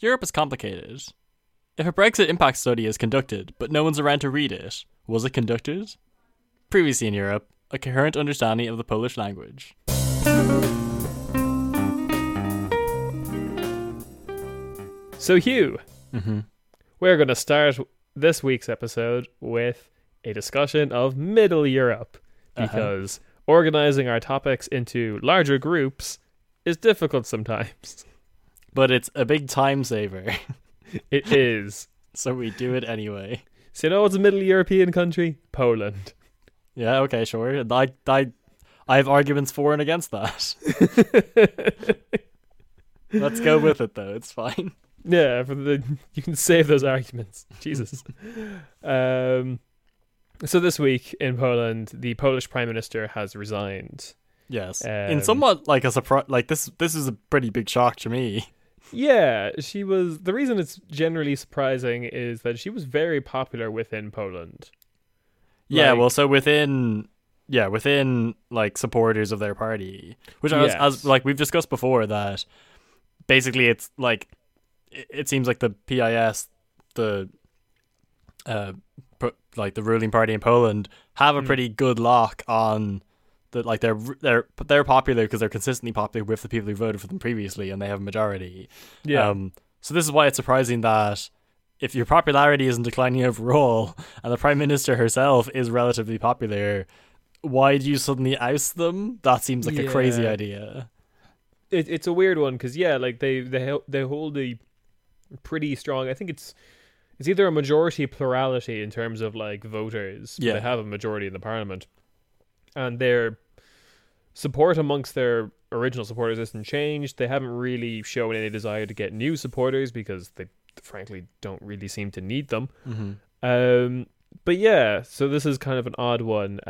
Europe is complicated. If a Brexit impact study is conducted, but no one's around to read it, was it conducted? Previously in Europe, a coherent understanding of the Polish language. So Hugh, we're going to start this week's episode with a discussion of Middle Europe, because organizing our topics into larger groups is difficult sometimes. But it's a big time saver. It is. So we do it anyway. So you know what's a Middle European country? Poland. Yeah, okay, sure. I have arguments for and against that. Let's go with it, though. It's fine. Yeah, you can save those arguments. Jesus. So this week in Poland, the Polish Prime Minister has resigned. Yes. In somewhat like a surprise, like this is a pretty big shock to me. Yeah, she was. The reason it's generally surprising is that she was very popular within Poland. Yeah, well, so within like supporters of their party, which as like we've discussed before, that basically it's like it seems like the PIS, the like the ruling party in Poland, have a pretty good lock on the, like they're popular because they're consistently popular with the people who voted for them previously, and they have a majority. Yeah. So this is why it's surprising that if your popularity isn't declining overall, and the Prime Minister herself is relatively popular, why do you suddenly oust them? That seems like a crazy idea. It's a weird one because like they hold a pretty strong. I think it's either a majority plurality in terms of like voters. Yeah, they have a majority in the parliament, and their support amongst their original supporters isn't changed. They haven't really shown any desire to get new supporters because they frankly don't really seem to need them. But yeah, so this is kind of an odd one.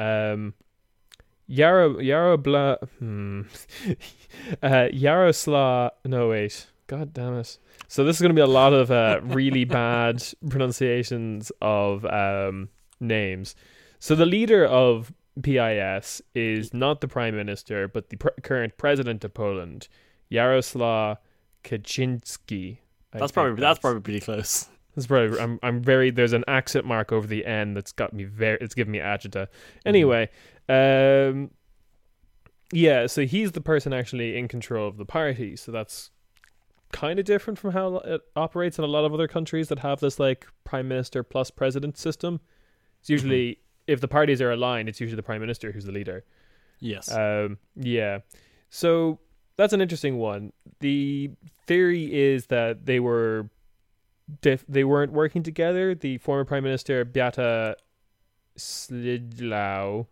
Yaroslav. No, wait. God damn it. So this is going to be a lot of really bad pronunciations of names. So the leader of PIS is not the Prime Minister, but the current President of Poland, Jarosław Kaczynski. That's probably pretty close. That's probably I'm very. There's an accent mark over the N that's got me it's giving me agita. Anyway, yeah. So he's the person actually in control of the party. So that's kind of different from how it operates in a lot of other countries that have this like Prime Minister plus President system. It's usually if the parties are aligned, it's usually the Prime Minister who's the leader. Yes. Yeah. So that's an interesting one. The theory is that they weren't working together. The former Prime Minister Beata Szydło.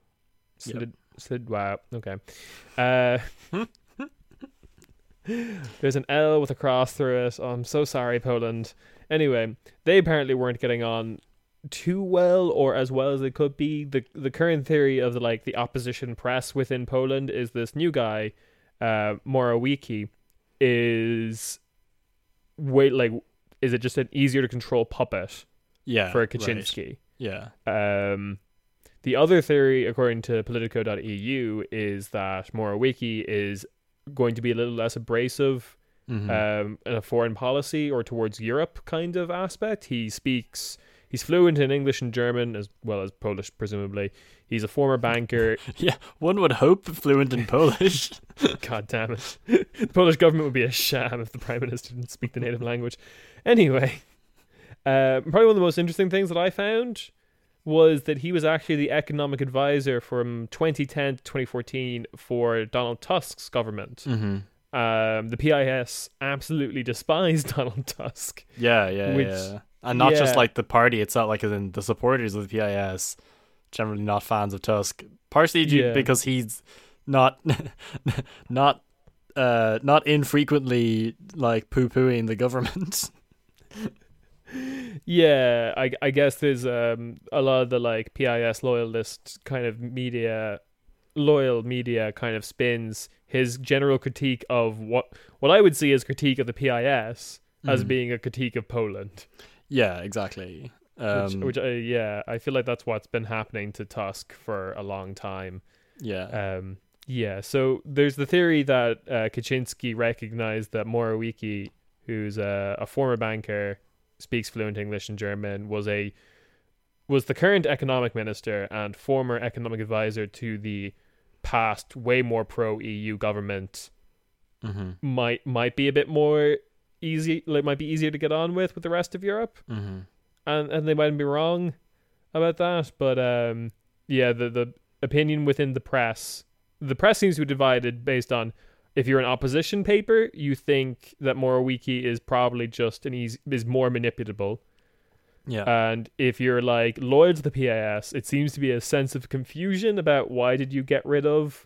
Okay. There's an L with a cross through it. Oh, I'm so sorry, Poland. Anyway, they apparently weren't getting on too well, or as well as they could be. The current theory of the opposition press within Poland is this new guy, Morawiecki, is it just an easier to control puppet? Yeah, for Kaczynski. Right. Yeah. The other theory, according to Politico.eu, is that Morawiecki is going to be a little less abrasive in a foreign policy or towards Europe kind of aspect. He's fluent in English and German as well as Polish, presumably. He's a former banker. Yeah, one would hope fluent in Polish. God damn it. The Polish government would be a sham if the Prime Minister didn't speak the native language. Anyway, probably one of the most interesting things that I found was that he was actually the economic advisor from 2010 to 2014 for Donald Tusk's government. The PIS absolutely despised Donald Tusk. Yeah. And not just like the party itself, like in the supporters of the PIS, generally not fans of Tusk. Partially because he's not infrequently like poo-pooing the government. Yeah, I guess there's a lot of the like PIS loyalist kind of loyal media kind of spins his general critique of what I would see as critique of the PIS as being a critique of Poland. Yeah, exactly. Which I feel like that's what's been happening to Tusk for a long time. Yeah. So there's the theory that Kaczynski recognized that Morawiecki, who's a former banker, speaks fluent English and German, was the current economic minister and former economic advisor to the past way more pro-EU government. Might be a bit more easy, like might be easier to get on with the rest of Europe. And they might be wrong about that, but the opinion within the press seems to be divided based on, if you're an opposition paper, you think that Morawiecki is probably just is more manipulable. Yeah. And if you're like loyal to the PIS, it seems to be a sense of confusion about why did you get rid of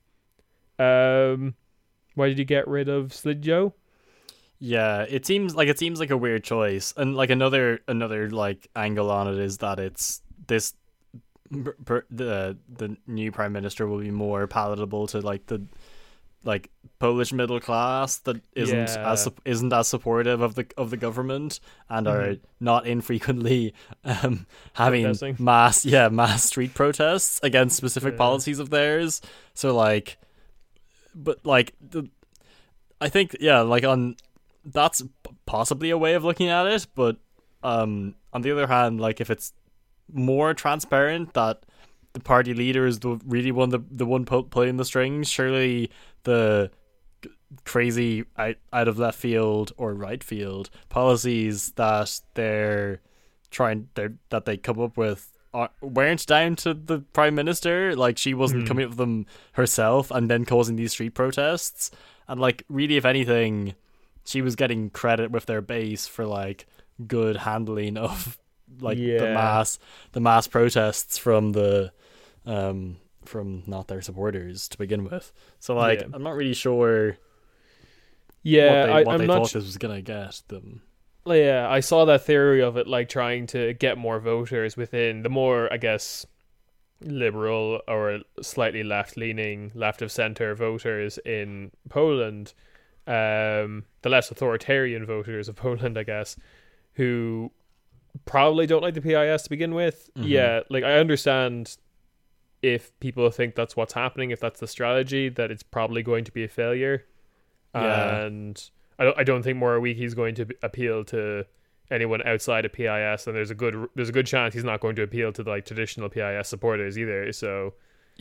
Slidjo? Yeah, it seems like a weird choice. And like another like angle on it is that it's this the new prime minister will be more palatable to like the Polish middle class that isn't as supportive of the government and are not infrequently having mass street protests against specific policies of theirs. So like, but like I think that's possibly a way of looking at it. But on the other hand, like if it's more transparent that the party leader is the one pulling the strings, surely the crazy out of left field or right field policies that they come up with weren't down to the prime minister. Like she wasn't coming up with them herself and then causing these street protests. And like really, if anything, she was getting credit with their base for like good handling of like the mass protests from not their supporters to begin with. So like I'm not really sure what they thought this was gonna get them. Yeah, I saw that theory of it like trying to get more voters within the more, I guess, liberal or slightly left-leaning, left-of-center voters in Poland, the less authoritarian voters of Poland, I guess, who probably don't like the PIS to begin with. Yeah, like I understand if people think that's what's happening, if that's the strategy, that it's probably going to be a failure. And I don't think Morawiecki is going to appeal to anyone outside of PIS, and there's a good chance he's not going to appeal to like traditional PIS supporters either. So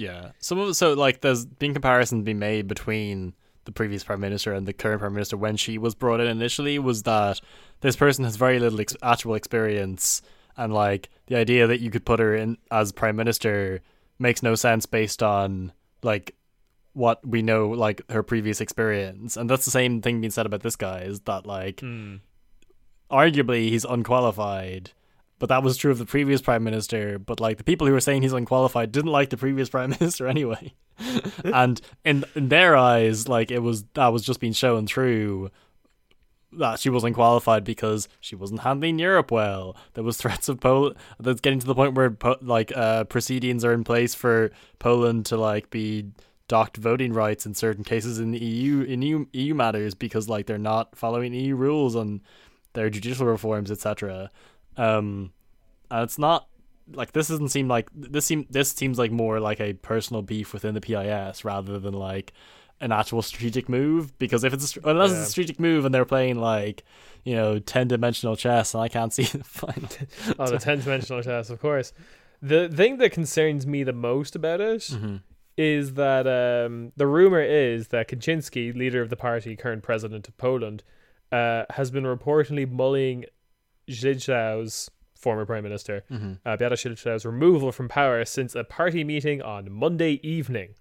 there's been comparisons being made between the previous prime minister and the current prime minister when she was brought in initially, was that this person has very little actual experience, and like the idea that you could put her in as prime minister makes no sense based on like what we know, like her previous experience. And that's the same thing being said about this guy, is that like arguably he's unqualified, but that was true of the previous prime minister. But like the people who were saying he's unqualified didn't like the previous prime minister anyway. And in their eyes, like that was just being shown through that she was unqualified because she wasn't handling Europe well. There was threats of Poland that's getting to the point where proceedings are in place for Poland to like be docked voting rights in certain cases in the EU matters because like they're not following EU rules on their judicial reforms, etc. And it's not like this seems like more like a personal beef within the PIS rather than like an actual strategic move, because if it's unless it's a strategic move and they're playing like 10-dimensional chess, and I can't see the final. The 10-dimensional chess, of course. The thing that concerns me the most about it is that the rumor is that Kaczynski, leader of the party, current president of Poland, has been reportedly mulling Szydłow's, former prime minister, Beata Szydłow's removal from power since a party meeting on Monday evening.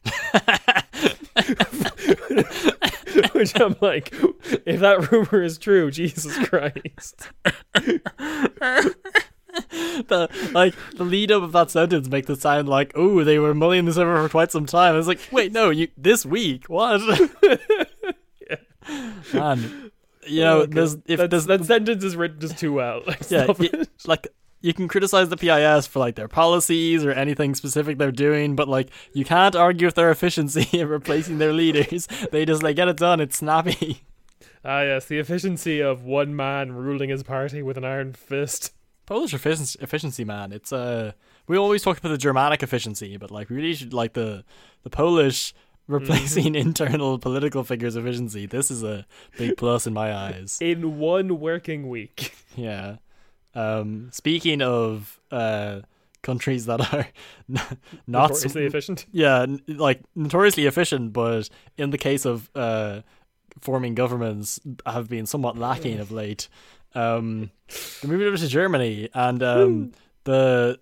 Which I'm like, if that rumor is true, Jesus Christ. The lead up of that sentence makes it sound like, oh, they were mulling this over for quite some time. I was like, wait, no, this week, what? Man, that sentence is written just too well. Like, you can criticize the PIS for like their policies or anything specific they're doing, but like you can't argue with their efficiency in replacing their leaders. They just like get it done. It's snappy. Yes, the efficiency of one man ruling his party with an iron fist. Polish efficiency, man. It's we always talk about the Germanic efficiency, but like we really should like the Polish replacing internal political figures' efficiency. This is a big plus in my eyes. In one working week. Yeah. Speaking of countries that are not notoriously efficient. Yeah, like notoriously efficient, but in the case of forming governments, have been somewhat lacking of late. They're moving over to Germany, and the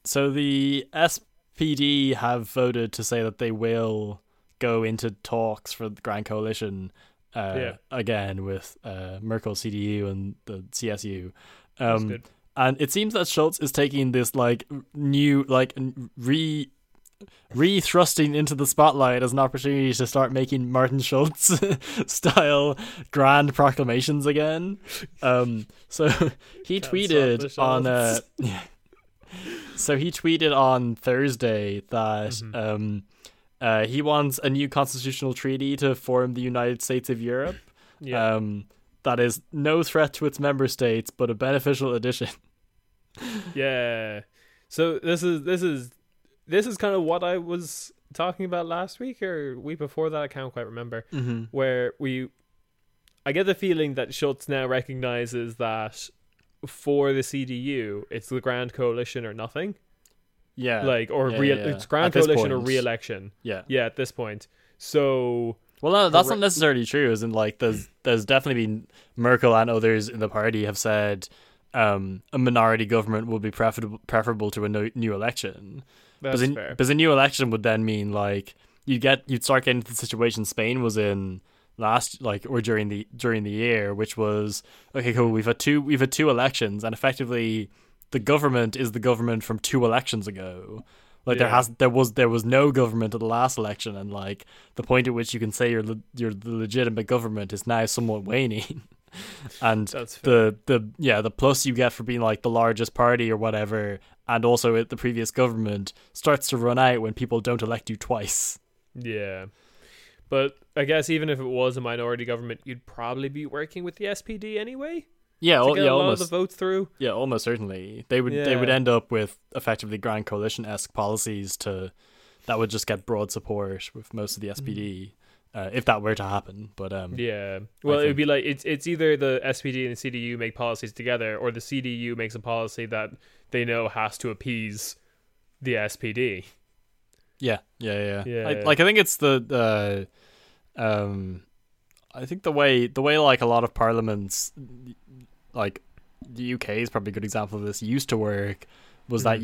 SPD have voted to say that they will go into talks for the Grand Coalition again with Merkel, CDU, and the CSU. That's good. And it seems that Scholz is taking this new re-thrusting into the spotlight as an opportunity to start making Martin Schulz style grand proclamations again. So he tweeted on he tweeted on Thursday that he wants a new constitutional treaty to form the United States of Europe. Yeah. That is no threat to its member states, but a beneficial addition. Yeah. So this is kind of what I was talking about last week or week before that. I can't quite remember. Where I get the feeling that Schulz now recognizes that for the CDU, it's the Grand Coalition or nothing. Yeah. It's Grand Coalition or re-election. Yeah. Yeah, at this point. So... Well, no, that's not necessarily true. As in, there's definitely been Merkel and others in the party have said a minority government would be preferable to a new election. That's fair. Because a new election would then mean you'd start getting into the situation Spain was in during the year, which was okay, cool. We've had two elections, and effectively the government is the government from 2 elections ago. There was no government at the last election, and the point at which you can say you're the legitimate government is now somewhat waning. And the plus you get for being the largest party or whatever, and also the previous government starts to run out when people don't elect you twice. Yeah. But I guess even if it was a minority government, you'd probably be working with the SPD anyway. Yeah, to get a lot almost of the votes through. Yeah, almost certainly. They would end up with effectively Grand Coalition-esque policies that would just get broad support with most of the SPD, if that were to happen. But it would be it's either the SPD and the CDU make policies together, or the CDU makes a policy that they know has to appease the SPD. Yeah. I think it's I think the way a lot of parliaments, the UK is probably a good example of this, used to work was that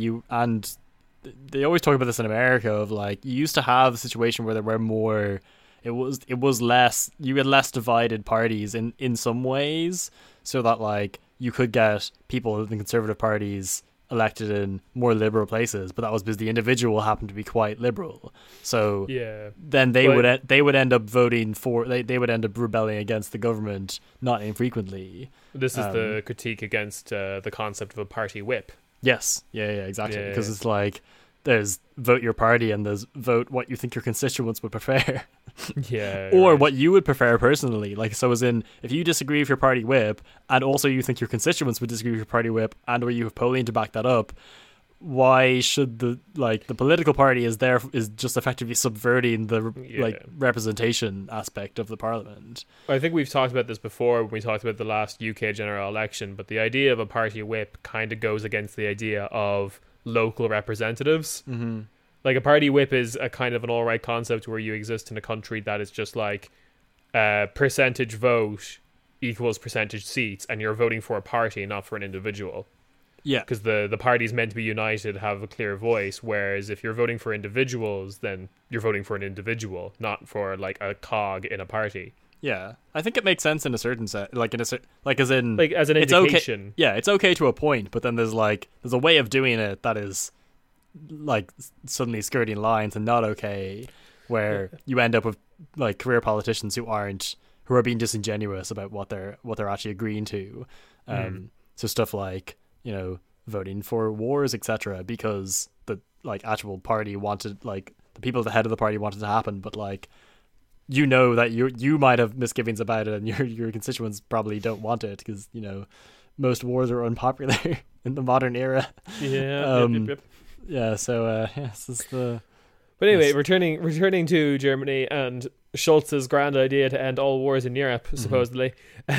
they always talk about this in America of you used to have a situation where there were more, it was less, you had less divided parties in some ways, so that you could get people in the conservative parties elected in more liberal places, but that was because the individual happened to be quite liberal. So then they would end up voting for, they would end up rebelling against the government not infrequently. This is the critique against the concept of a party whip. Yes, exactly. Because it's there's vote your party and there's vote what you think your constituents would prefer. Or what you would prefer personally. So as in, if you disagree with your party whip and also you think your constituents would disagree with your party whip, and or you have polling to back that up, why should the political party is just effectively subverting the representation aspect of the parliament? I think we've talked about this before when we talked about the last UK general election, but the idea of a party whip kind of goes against the idea of local representatives. A party whip is a kind of an alright concept where you exist in a country that is just percentage vote equals percentage seats, and you're voting for a party, not for an individual. Yeah, because the parties meant to be united have a clear voice, whereas if you're voting for individuals, then you're voting for an individual, not for a cog in a party. Yeah, I think it makes sense in a certain sense, as an indication. Okay, yeah, it's okay to a point, but then there's a way of doing it that is suddenly skirting lines and not okay, where you end up with career politicians who are being disingenuous about what they're actually agreeing to. So stuff voting for wars, etc., because the actual party wanted, the people at the head of the party wanted to happen, but that you might have misgivings about it, and your constituents probably don't want it because most wars are unpopular in the modern era. Yeah. Yeah. So this is But anyway, returning to Germany and Scholz's grand idea to end all wars in Europe, supposedly,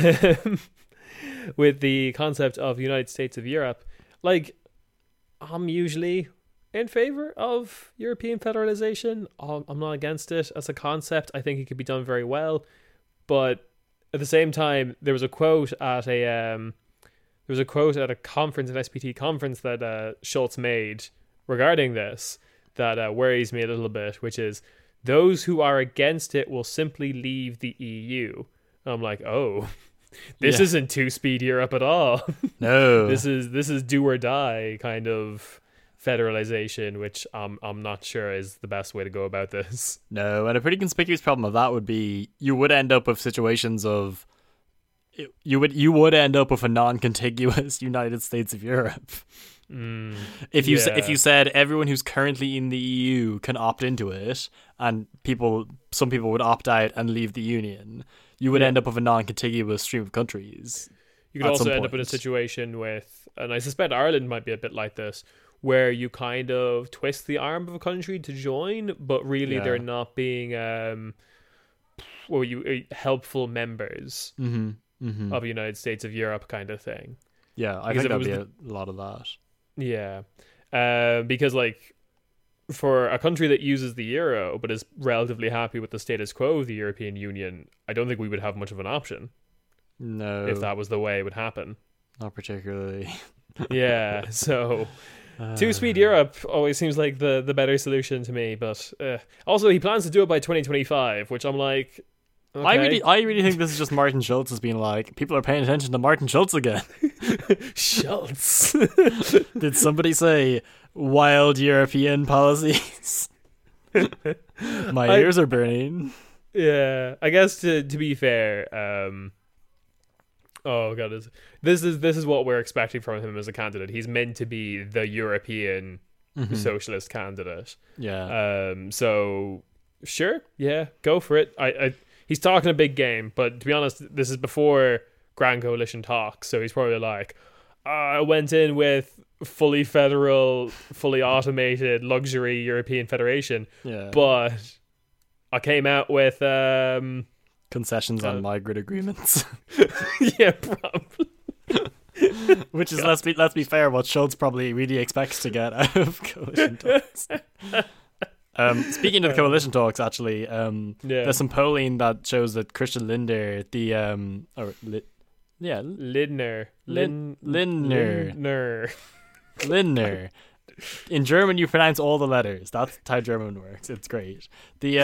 with the concept of United States of Europe. Like, I'm usually in favor of European federalization. I'm not against it as a concept. I think it could be done very well. But at the same time, there was a quote at a conference, an SPT conference that Scholz made regarding this that worries me a little bit, which is, those who are against it will simply leave the EU. And I'm like, oh, this isn't two-speed Europe at all. No. This is do or die kind of federalization, which I'm not sure is the best way to go about this. No, and a pretty conspicuous problem of that would be you would end up with situations of you would end up with a non-contiguous United States of Europe. If you said everyone who's currently in the EU can opt into it, and some people would opt out and leave the Union, you would end up with a non-contiguous stream of countries. You could also end up in a situation with, and I suspect Ireland might be a bit like this, where you kind of twist the arm of a country to join, but really they're not being helpful members of the United States of Europe kind of thing. Yeah, I think there'll be a lot of that. Yeah, because like for a country that uses the euro but is relatively happy with the status quo of the European Union, I don't think we would have much of an option. No, if that was the way it would happen. Not particularly. Yeah, so two-speed Europe always seems like the better solution to me. But also, he plans to do it by 2025, which I'm like, okay. I really think this is just Martin Schulz has been like, people are paying attention to Martin Schulz again. Schulz. Did somebody say wild European policies? My ears are burning. Yeah, I guess to be fair, oh god, this is what we're expecting from him as a candidate. He's meant to be the European socialist candidate. Yeah. So sure, yeah, go for it. He's talking a big game, but to be honest, this is before Grand Coalition talks, so he's probably like, I went in with fully federal, fully automated, luxury European Federation, but I came out with concessions on migrant agreements. Yeah, probably. Which is, let's be fair, what Schulz probably really expects to get out of coalition talks. Speaking of the coalition talks, actually, there's some polling that shows that Christian Lindner, Lindner. In German, you pronounce all the letters. That's how German works. It's great. The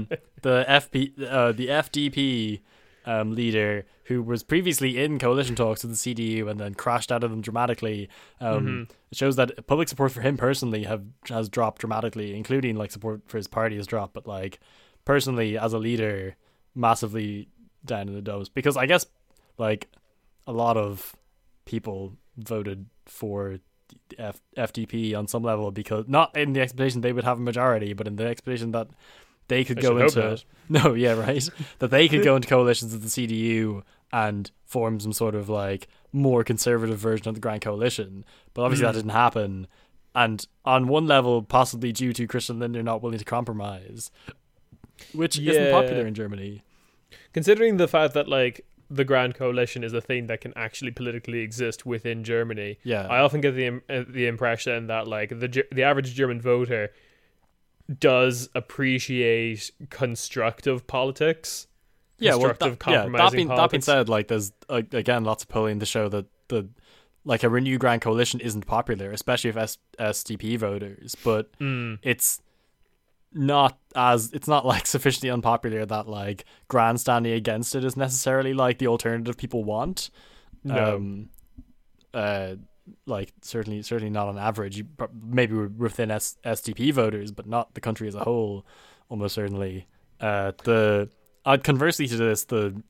FDP leader, who was previously in coalition talks with the CDU and then crashed out of them dramatically, it shows that public support for him personally has dropped dramatically, including like support for his party has dropped, but like personally as a leader, massively down in the dumps. Because I guess like a lot of people voted for the that on some level, because not in the expectation they would have a majority, but in the expectation that they could go into that they could go into coalitions with the CDU and form some sort of like more conservative version of the Grand Coalition. But obviously that didn't happen, and on one level possibly due to Christian Lindner not willing to compromise, which isn't popular in Germany, considering the fact that like the Grand Coalition is a thing that can actually politically exist within Germany. Yeah, I often get the impression that like the average German voter does appreciate constructive politics. Compromising politics. That being said, like there's again lots of polling to show that the like a renewed Grand Coalition isn't popular, especially with SDP voters. But it's not like sufficiently unpopular that like grandstanding against it is necessarily like the alternative people want. No. Like certainly not on average. Maybe within SDP voters, but not the country as a whole. Almost certainly. Conversely to this, the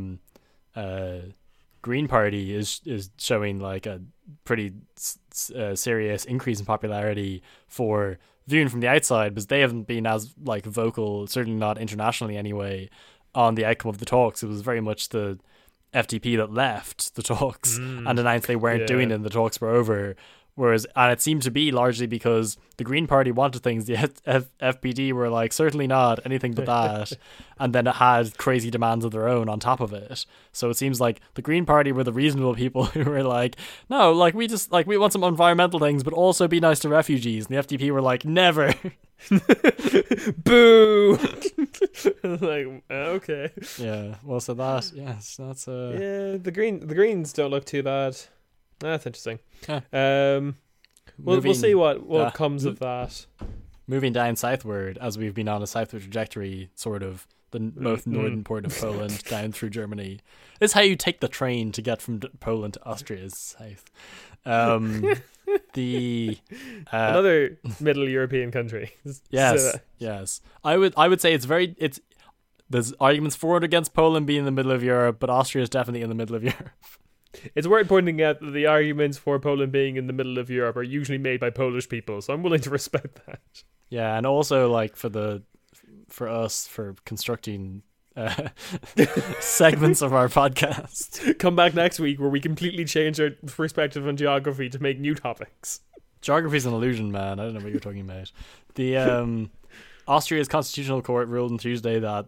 Green Party is showing like a pretty serious increase in popularity for viewing from the outside, because they haven't been as like vocal, certainly not internationally anyway, on the outcome of the talks. It was very much the FDP that left the talks and announced they weren't doing it and the talks were over, and it seemed to be largely because the Green Party wanted things. The FPD were like, certainly not, anything but that. And then it had crazy demands of their own on top of it. So it seems like the Green Party were the reasonable people who were like, no, like we want some environmental things, but also be nice to refugees. And the FDP were like, never. Boo. Like, okay. Yeah, well, so that, yes, that's yeah, the Greens don't look too bad. That's interesting. Huh. We'll see what comes of that. Moving down southward, as we've been on a southward trajectory, sort of the most northern port of Poland down through Germany. This is how you take the train to get from Poland to Austria's south. Another Middle European country. Yes. I would say there's arguments for and against Poland being in the middle of Europe, but Austria is definitely in the middle of Europe. It's worth pointing out that the arguments for Poland being in the middle of Europe are usually made by Polish people, so I'm willing to respect that. Yeah, and also like for us for constructing segments of our podcast. Come back next week where we completely change our perspective on geography to make new topics. Geography's an illusion, man. I don't know what you're talking about. The Austria's constitutional court ruled on Tuesday that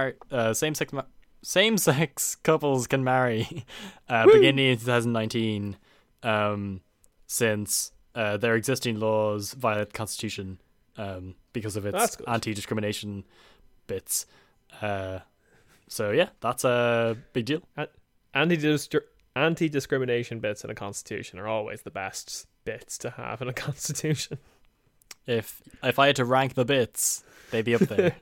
same-sex couples can marry beginning in 2019 since their existing laws violate the constitution because of its anti-discrimination bits. So yeah, that's a big deal. Anti-discrimination bits in a constitution are always the best bits to have in a constitution. If I had to rank the bits, they'd be up there.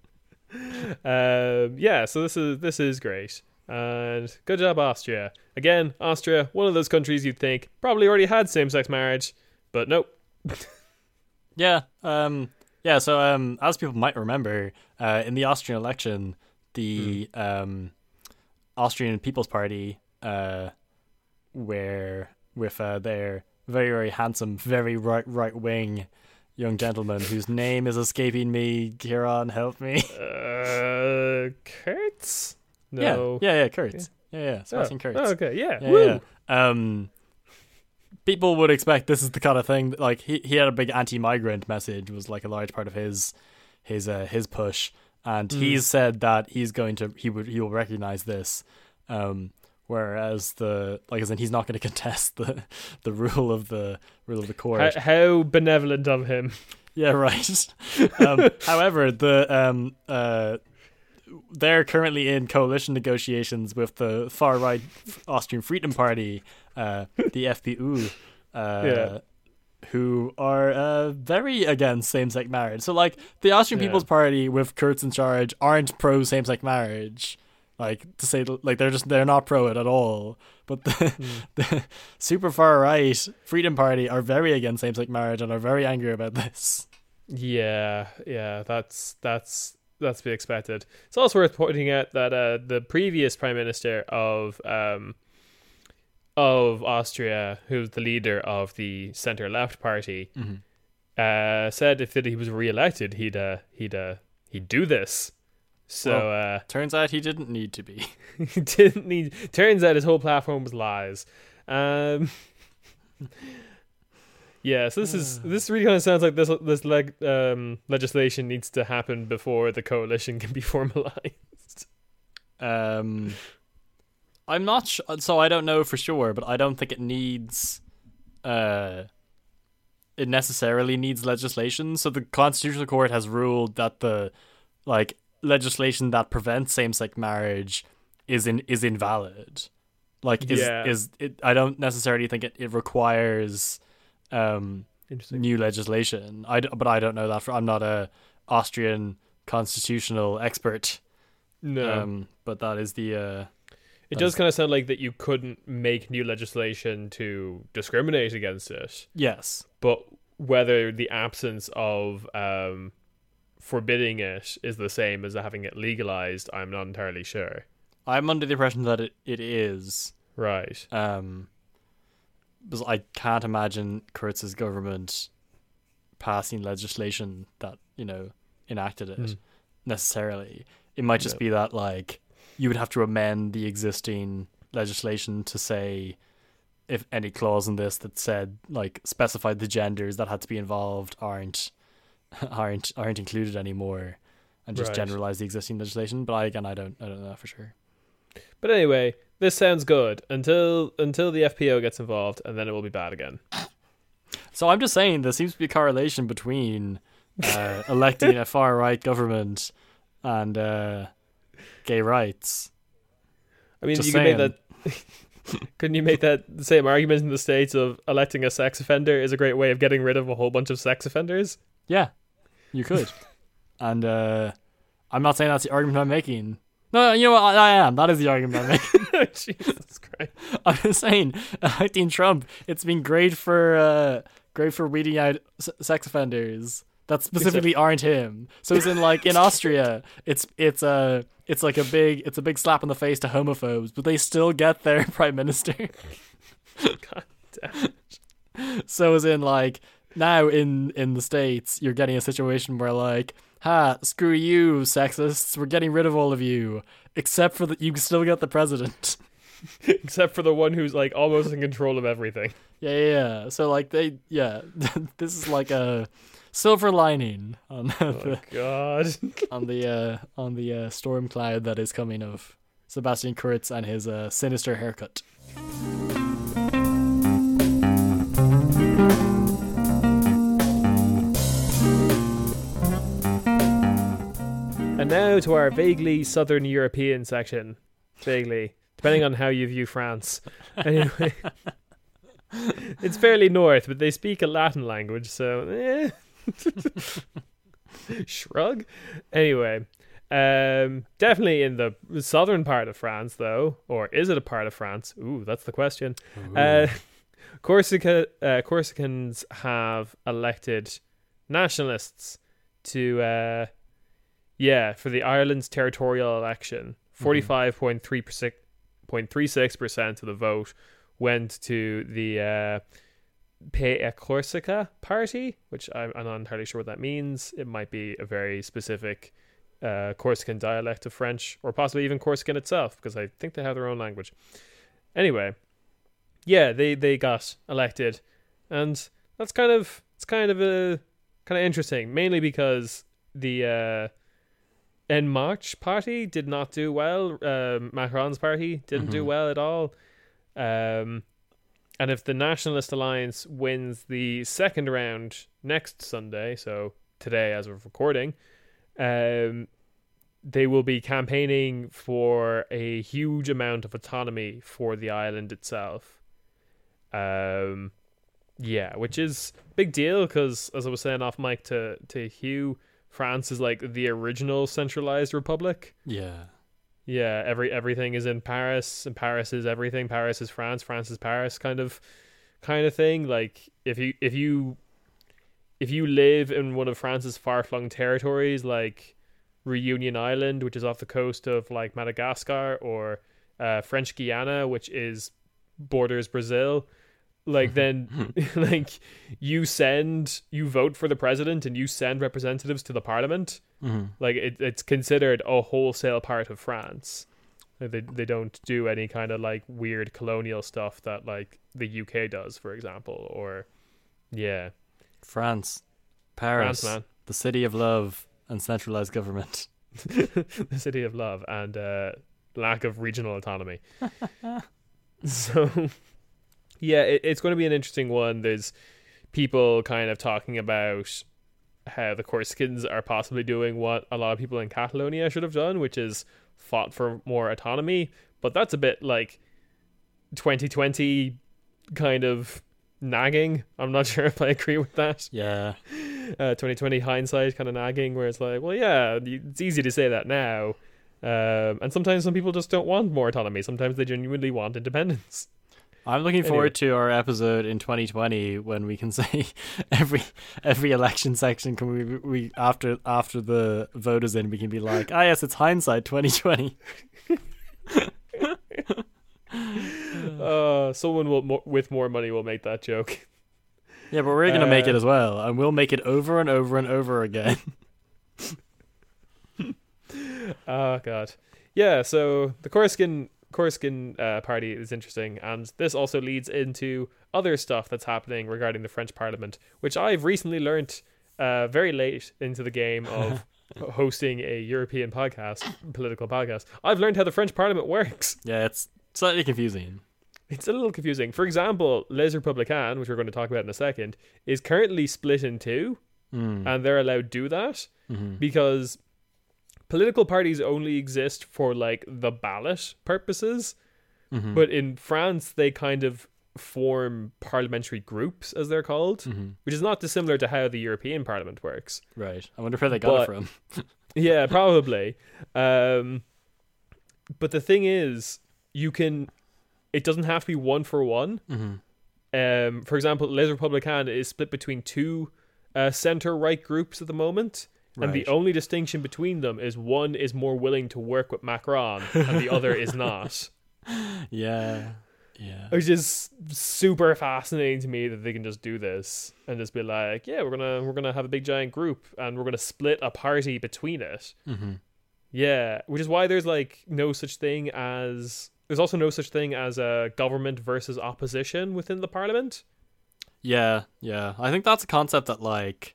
So this is great, and good job, Austria. Again, Austria, one of those countries you'd think probably already had same-sex marriage, but nope. So as people might remember, in the Austrian election, the Austrian People's Party, where with their very, very handsome, very right wing young gentleman whose name is escaping me. Kieran, help me. Kurz? No. Yeah, Kurz. Yeah. Sebastian Kurz. Oh, okay, yeah. Yeah. People would expect this is the kind of thing that, like, he had a big anti-migrant message, was like a large part of his push, and he's said that he will recognize this, whereas he's not going to contest the rule of the court. How benevolent of him. Yeah, right. However, they're currently in coalition negotiations with the far right Austrian Freedom Party, the FPÖ, who are very against same-sex marriage. So, like, the Austrian People's Party with Kurz in charge aren't pro same-sex marriage. Like, to say, like, they're not pro it at all. But the super far right Freedom Party are very against same-sex marriage and are very angry about this. Yeah, that's to be expected. It's also worth pointing out that the previous prime minister of Austria, who's the leader of the centre-left party, said if he was re-elected, he'd do this. So turns out he didn't need to be. He didn't need. Turns out his whole platform was lies. Yeah, so this really kind of sounds like this legislation needs to happen before the coalition can be formalized. I'm not sure, so I don't know for sure, but I don't think it needs. It necessarily needs legislation. So the Constitutional Court has ruled that the legislation that prevents same-sex marriage is invalid. I don't necessarily think it requires new legislation. But I don't know that. I'm not a Austrian constitutional expert. No, but that is the. It does kind of sound like that you couldn't make new legislation to discriminate against it. Yes, but whether the absence of forbidding it is the same as having it legalized, I'm not entirely sure. I'm under the impression that it is. Right. Because I can't imagine Kurz's government passing legislation that, enacted it necessarily. It might just be that, like, you would have to amend the existing legislation to say if any clause in this that said like specified the genders that had to be involved aren't included anymore, and just generalize the existing legislation. But I don't know for sure. But anyway, this sounds good until the FPO gets involved, and then it will be bad again. So I'm just saying there seems to be a correlation between electing a far right government and gay rights. I mean, you can make that. Couldn't you make that same argument in the States of electing a sex offender is a great way of getting rid of a whole bunch of sex offenders? Yeah, you could. And I'm not saying that's the argument I'm making. No, you know what? I am. That is the argument I'm making. Jesus Christ! I'm just saying, electing Trump, it's been great for weeding out sex offenders that specifically aren't him. So it's in Austria, it's like a big slap in the face to homophobes, but they still get their prime minister. God damn it. So as in now in the States, you're getting a situation where screw you, sexists, we're getting rid of all of you, except for you still get the president. Except for the one who's almost in control of everything. Yeah. So this is like a silver lining on God. on the storm cloud that is coming of Sebastian Kurz and his sinister haircut. And now to our vaguely Southern European section. Vaguely. Depending on how you view France. Anyway. It's fairly north, but they speak a Latin language, so shrug. Anyway. Definitely in the southern part of France, though. Or is it a part of France? Ooh, that's the question. Corsicans have elected nationalists to for the Ireland's territorial election. 45.36% of the vote went to the Pe Corsica party, which I'm not entirely sure what that means. It might be a very specific Corsican dialect of French, or possibly even Corsican itself, because I think they have their own language. Anyway, they got elected, and that's kind of interesting, mainly because the En Marche party did not do well. Macron's party didn't do well at all. And if the Nationalist Alliance wins the second round next Sunday, so today as of recording, they will be campaigning for a huge amount of autonomy for the island itself. Which is a big deal because, as I was saying off mic to Hugh, France is the original centralized republic. Yeah. Yeah, everything is in Paris, and Paris is everything. Paris is France, France is Paris, kind of thing. If you live in one of France's far-flung territories, like Reunion Island, which is off the coast of Madagascar, or French Guiana, which borders Brazil, then you vote for the president and you send representatives to the parliament. It's considered a wholesale part of France. They don't do any kind of weird colonial stuff that the UK does, for example. Or France, Paris, man. The city of love and centralized government. The city of love and lack of regional autonomy. So it's going to be an interesting one. There's people kind of talking about how the Corsicans are possibly doing what a lot of people in Catalonia should have done, which is fought for more autonomy. But that's a bit 2020 kind of nagging. I'm not sure if I agree with that. Yeah. 2020 hindsight kind of nagging, where it's it's easy to say that now. And sometimes some people just don't want more autonomy. Sometimes they genuinely want independence. I'm looking forward to our episode in 2020 when we can say every election section can we after the vote is in, we can be yes, it's hindsight 2020. Someone with more money will make that joke. Yeah, but we're going to make it as well, and we'll make it over and over and over again. Oh God. Yeah, so the Corsican Corsican party is interesting, and this also leads into other stuff that's happening regarding the French Parliament, which I've recently learnt very late into the game of hosting a European political podcast. I've learned how the French Parliament works. Yeah, it's slightly confusing. It's a little confusing. For example, Les Républicains, which we're going to talk about in a second, is currently split in two, and they're allowed to do that because political parties only exist for like the ballot purposes. But in France, they kind of form parliamentary groups, as they're called, which is not dissimilar to how the European Parliament works. Right. I wonder where they got it from. Yeah, probably. But the thing is, it doesn't have to be one for one. For example, Les Républicains is split between two centre-right groups at the moment. Right. And the only distinction between them is one is more willing to work with Macron and the other is not. Yeah. Which is super fascinating to me that they can just do this and just be like, yeah, we're gonna have a big giant group and we're gonna split a party between it. Yeah, which is why there's also no such thing as a government versus opposition within the parliament. Yeah. I think that's a concept that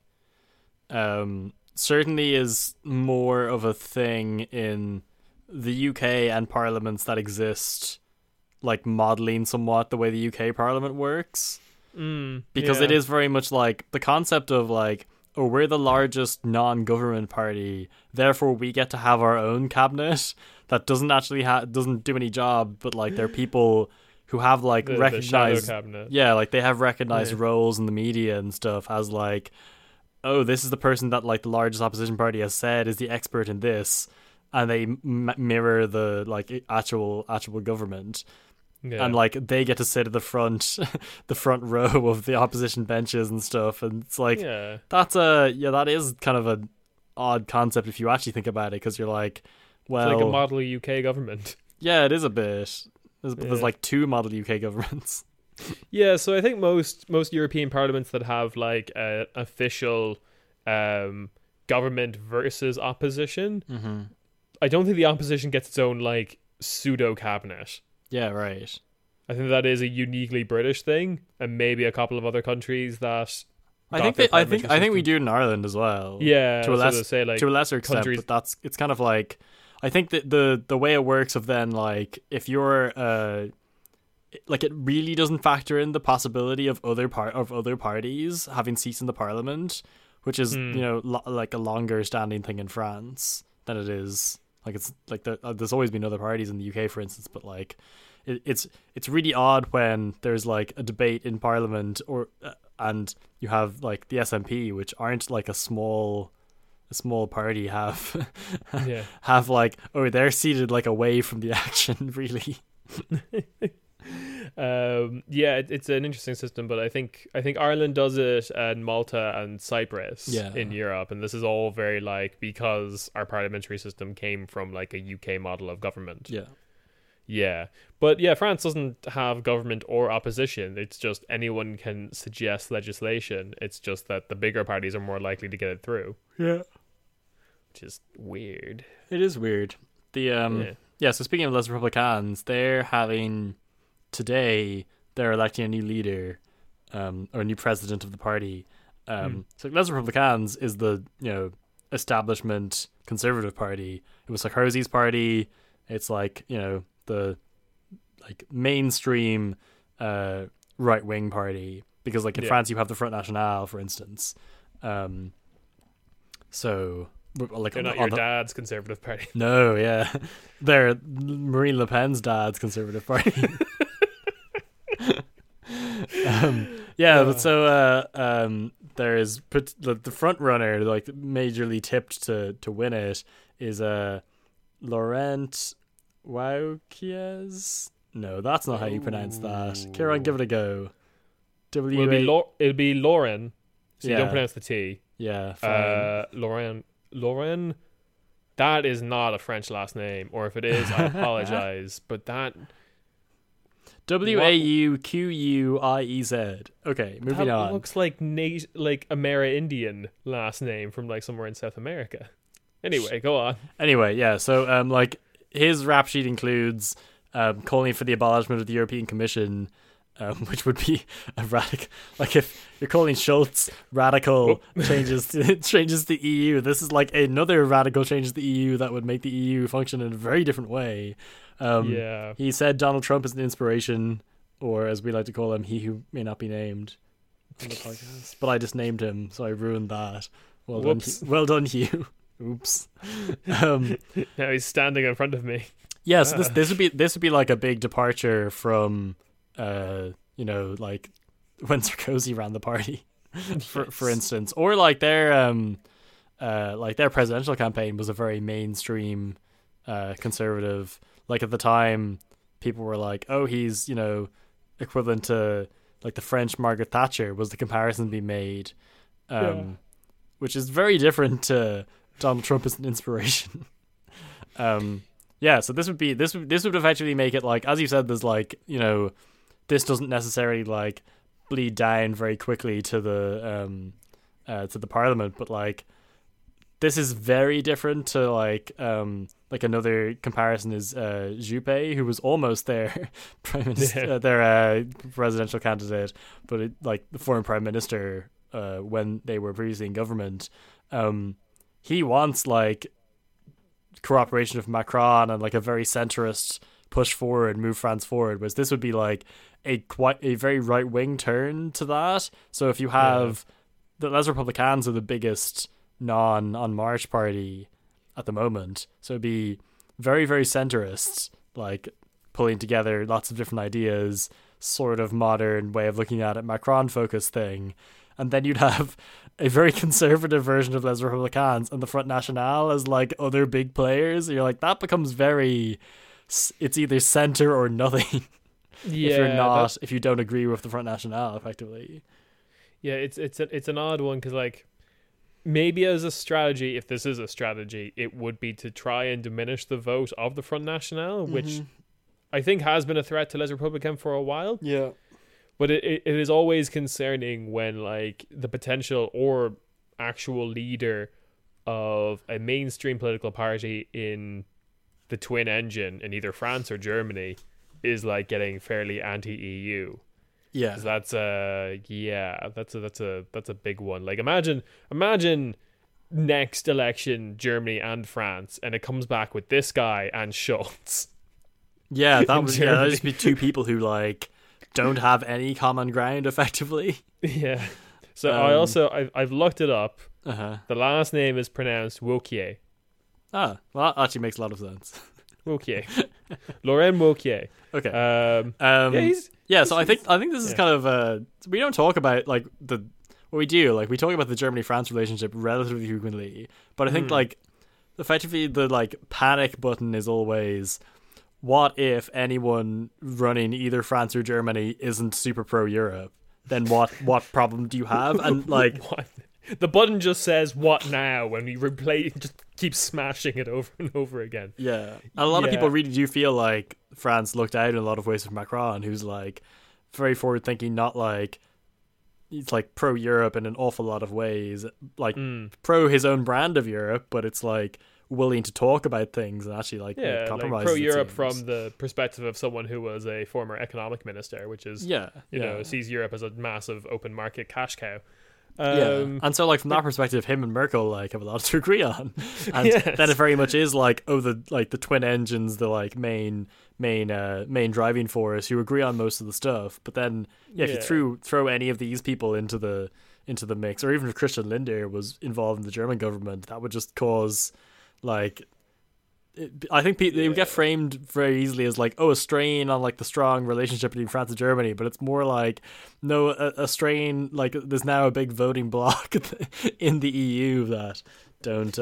certainly is more of a thing in the UK and parliaments that exist, modeling somewhat the way the UK parliament works. Because it is very much the concept of we're the largest non-government party, therefore we get to have our own cabinet that doesn't actually doesn't do any job, but they're people who have recognized, they have recognized roles in the media and stuff as oh, this is the person that the largest opposition party has said is the expert in this, and they mirror the actual government. And they get to sit at the front row of the opposition benches and stuff, and it's that is kind of an odd concept if you actually think about it, because you're well, it's like a model UK government. Yeah, it is a bit. There's two model UK governments. Yeah, so I think most European parliaments that have an official government versus opposition, I don't think the opposition gets its own pseudo cabinet. Yeah, right. I think that is a uniquely British thing, and maybe a couple of other countries that. I think we do in Ireland as well. Yeah, to a lesser extent, but it's kind of I think that the way it works of then if you're it really doesn't factor in the possibility of other parties having seats in the parliament, which is a longer standing thing in France than it is. It's there's always been other parties in the UK, for instance, but it's really odd when there's a debate in Parliament and you have the SNP, which aren't a small party, have they're seated away from the action, really. It's an interesting system, but I think Ireland does it, and Malta and Cyprus in Europe, and this is all very because our parliamentary system came from a UK model of government. But France doesn't have government or opposition. It's just anyone can suggest legislation. It's just that the bigger parties are more likely to get it through. Which is weird. It is weird. So speaking of Les Républicains, they're electing a new leader, or a new president of the party. So Les Républicains is the establishment conservative party. It was Sarkozy's party. It's the mainstream right wing party, because in France you have the Front National, for instance. So they're not your dad's conservative party. No, yeah, they're Marine Le Pen's dad's conservative party. But so there is the front runner, majorly tipped to win it, is Laurent Wauquiez. No, that's not how you pronounce that. Kieran, give it a go. It'll be Lauren, so you don't pronounce the T. Yeah, fine. Lauren. That is not a French last name, or if it is, I apologize. But that Wauquiez. Okay, moving on. That looks like Amerindian last name from somewhere in South America. Anyway, go on. Anyway, yeah. So his rap sheet includes calling for the abolishment of the European Commission, which would be a radical. Like if you're calling Schulz radical changes to the EU, this is like another radical change to the EU that would make the EU function in a very different way. He said Donald Trump is an inspiration, or as we like to call him, he who may not be named on the podcast. But I just named him, so I ruined that. Well done, Hugh. Oops. Now he's standing in front of me. Yeah, so this would be like a big departure from like when Sarkozy ran the party, for instance, or like their presidential campaign was a very mainstream conservative. Like at the time, people were like, "Oh, he's equivalent to like the French Margaret Thatcher," was the comparison being made, which is very different to Donald Trump as an inspiration. So this would effectively make it like, as you said, there's like, this doesn't necessarily like bleed down very quickly to the parliament, but like this is very different to like another comparison is Juppé, who was almost their prime minister, their presidential candidate, but like the former prime minister when they were previously in government. He wants like cooperation with Macron and like a very centrist push forward, move France forward, whereas this would be like a very right wing turn to that. So if you have the Les Republicans are the biggest non-On March party at the moment, so it'd be very, very centrist, like pulling together lots of different ideas, sort of modern way of looking at it, Macron focused thing. And then you'd have a very conservative version of Les Republicans and the Front National as like other big players. You're like, that becomes very, it's either center or nothing. If you don't agree with the Front National, effectively. Yeah, it's an odd one because like maybe as a strategy, if this is a strategy, it would be to try and diminish the vote of the Front National, which I think has been a threat to Les Republicans for a while. Yeah. But it is always concerning when like the potential or actual leader of a mainstream political party in the twin engine in either France or Germany is like getting fairly anti-EU. Yeah. That's a big one. Like imagine next election Germany and France, and it comes back with this guy and Schulz. Yeah, that'd just be two people who like don't have any common ground effectively. Yeah. So I've looked it up. The last name is pronounced Wauquiez. Well that actually makes a lot of sense. Wauquiez. Laurent Wauquiez. Okay. So I think this is kind of we don't talk about like what we do, like we talk about the Germany-France relationship relatively frequently, but I think like effectively the like panic button is always, what if anyone running either France or Germany isn't super pro-Europe? Then what problem do you have? And like what? The button just says what now when we just keep smashing it over and over again. Yeah. And a lot of people really do feel like France looked out in a lot of ways with Macron, who's like very forward thinking, not like it's like pro-Europe in an awful lot of ways, like pro his own brand of Europe, but it's like willing to talk about things and actually like make compromises. Like pro-Europe from the perspective of someone who was a former economic minister, which is sees Europe as a massive open market cash cow. And so like from that perspective, him and Merkel like have a lot to agree on, and then it very much is like the twin engines, the like main driving force who agree on most of the stuff. But then if you throw any of these people into the mix, or even if Christian Lindner was involved in the German government, that would just cause like I think they would get framed very easily as like, a strain on like the strong relationship between France and Germany, but it's more like no, a strain like there's now a big voting bloc in the EU that don't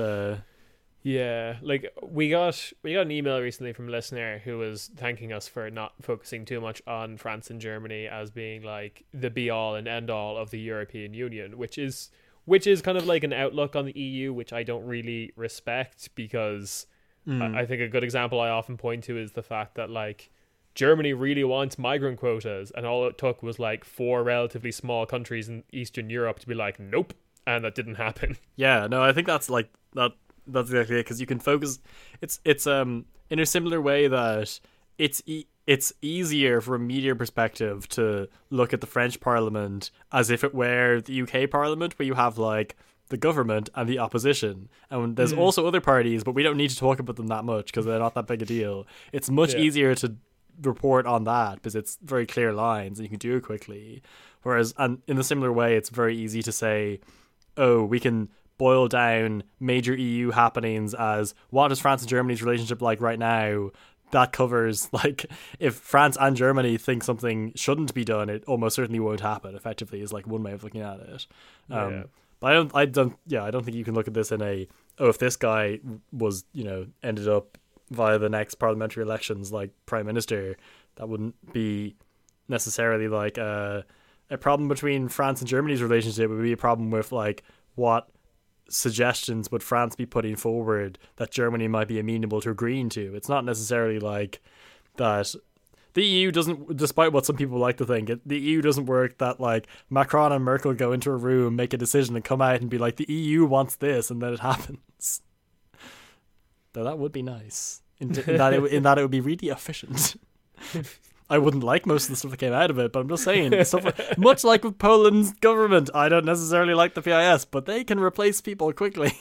like we got an email recently from a listener who was thanking us for not focusing too much on France and Germany as being like the be all and end all of the European Union, which is kind of like an outlook on the EU which I don't really respect, because I think a good example I often point to is the fact that like Germany really wants migrant quotas, and all it took was like 4 relatively small countries in Eastern Europe to be like, nope, and that didn't happen. Yeah, no, I think that's like that's exactly it, because you can focus. It's in a similar way that it's easier from a media perspective to look at the French Parliament as if it were the UK Parliament, where you have like the government and the opposition, and there's also other parties, but we don't need to talk about them that much because they're not that big a deal. It's much easier to report on that because it's very clear lines and you can do it quickly. Whereas, and in a similar way, it's very easy to say, oh, we can boil down major EU happenings as what is France and Germany's relationship like right now. That covers, like, if France and Germany think something shouldn't be done, it almost certainly won't happen. Effectively, is like one way of looking at it. But I don't think you can look at this in a, oh, if this guy was, ended up via the next parliamentary elections like prime minister, that wouldn't be necessarily like a problem between France and Germany's relationship. It would be a problem with like what suggestions would France be putting forward that Germany might be amenable to agreeing to. It's not necessarily like that the EU doesn't, despite what some people like to think, the EU doesn't work that like Macron and Merkel go into a room, make a decision and come out and be like, the EU wants this, and then it happens. Though that would be nice in that it would be really efficient. I wouldn't like most of the stuff that came out of it, but I'm just saying, much like with Poland's government, I don't necessarily like the PIS, but they can replace people quickly.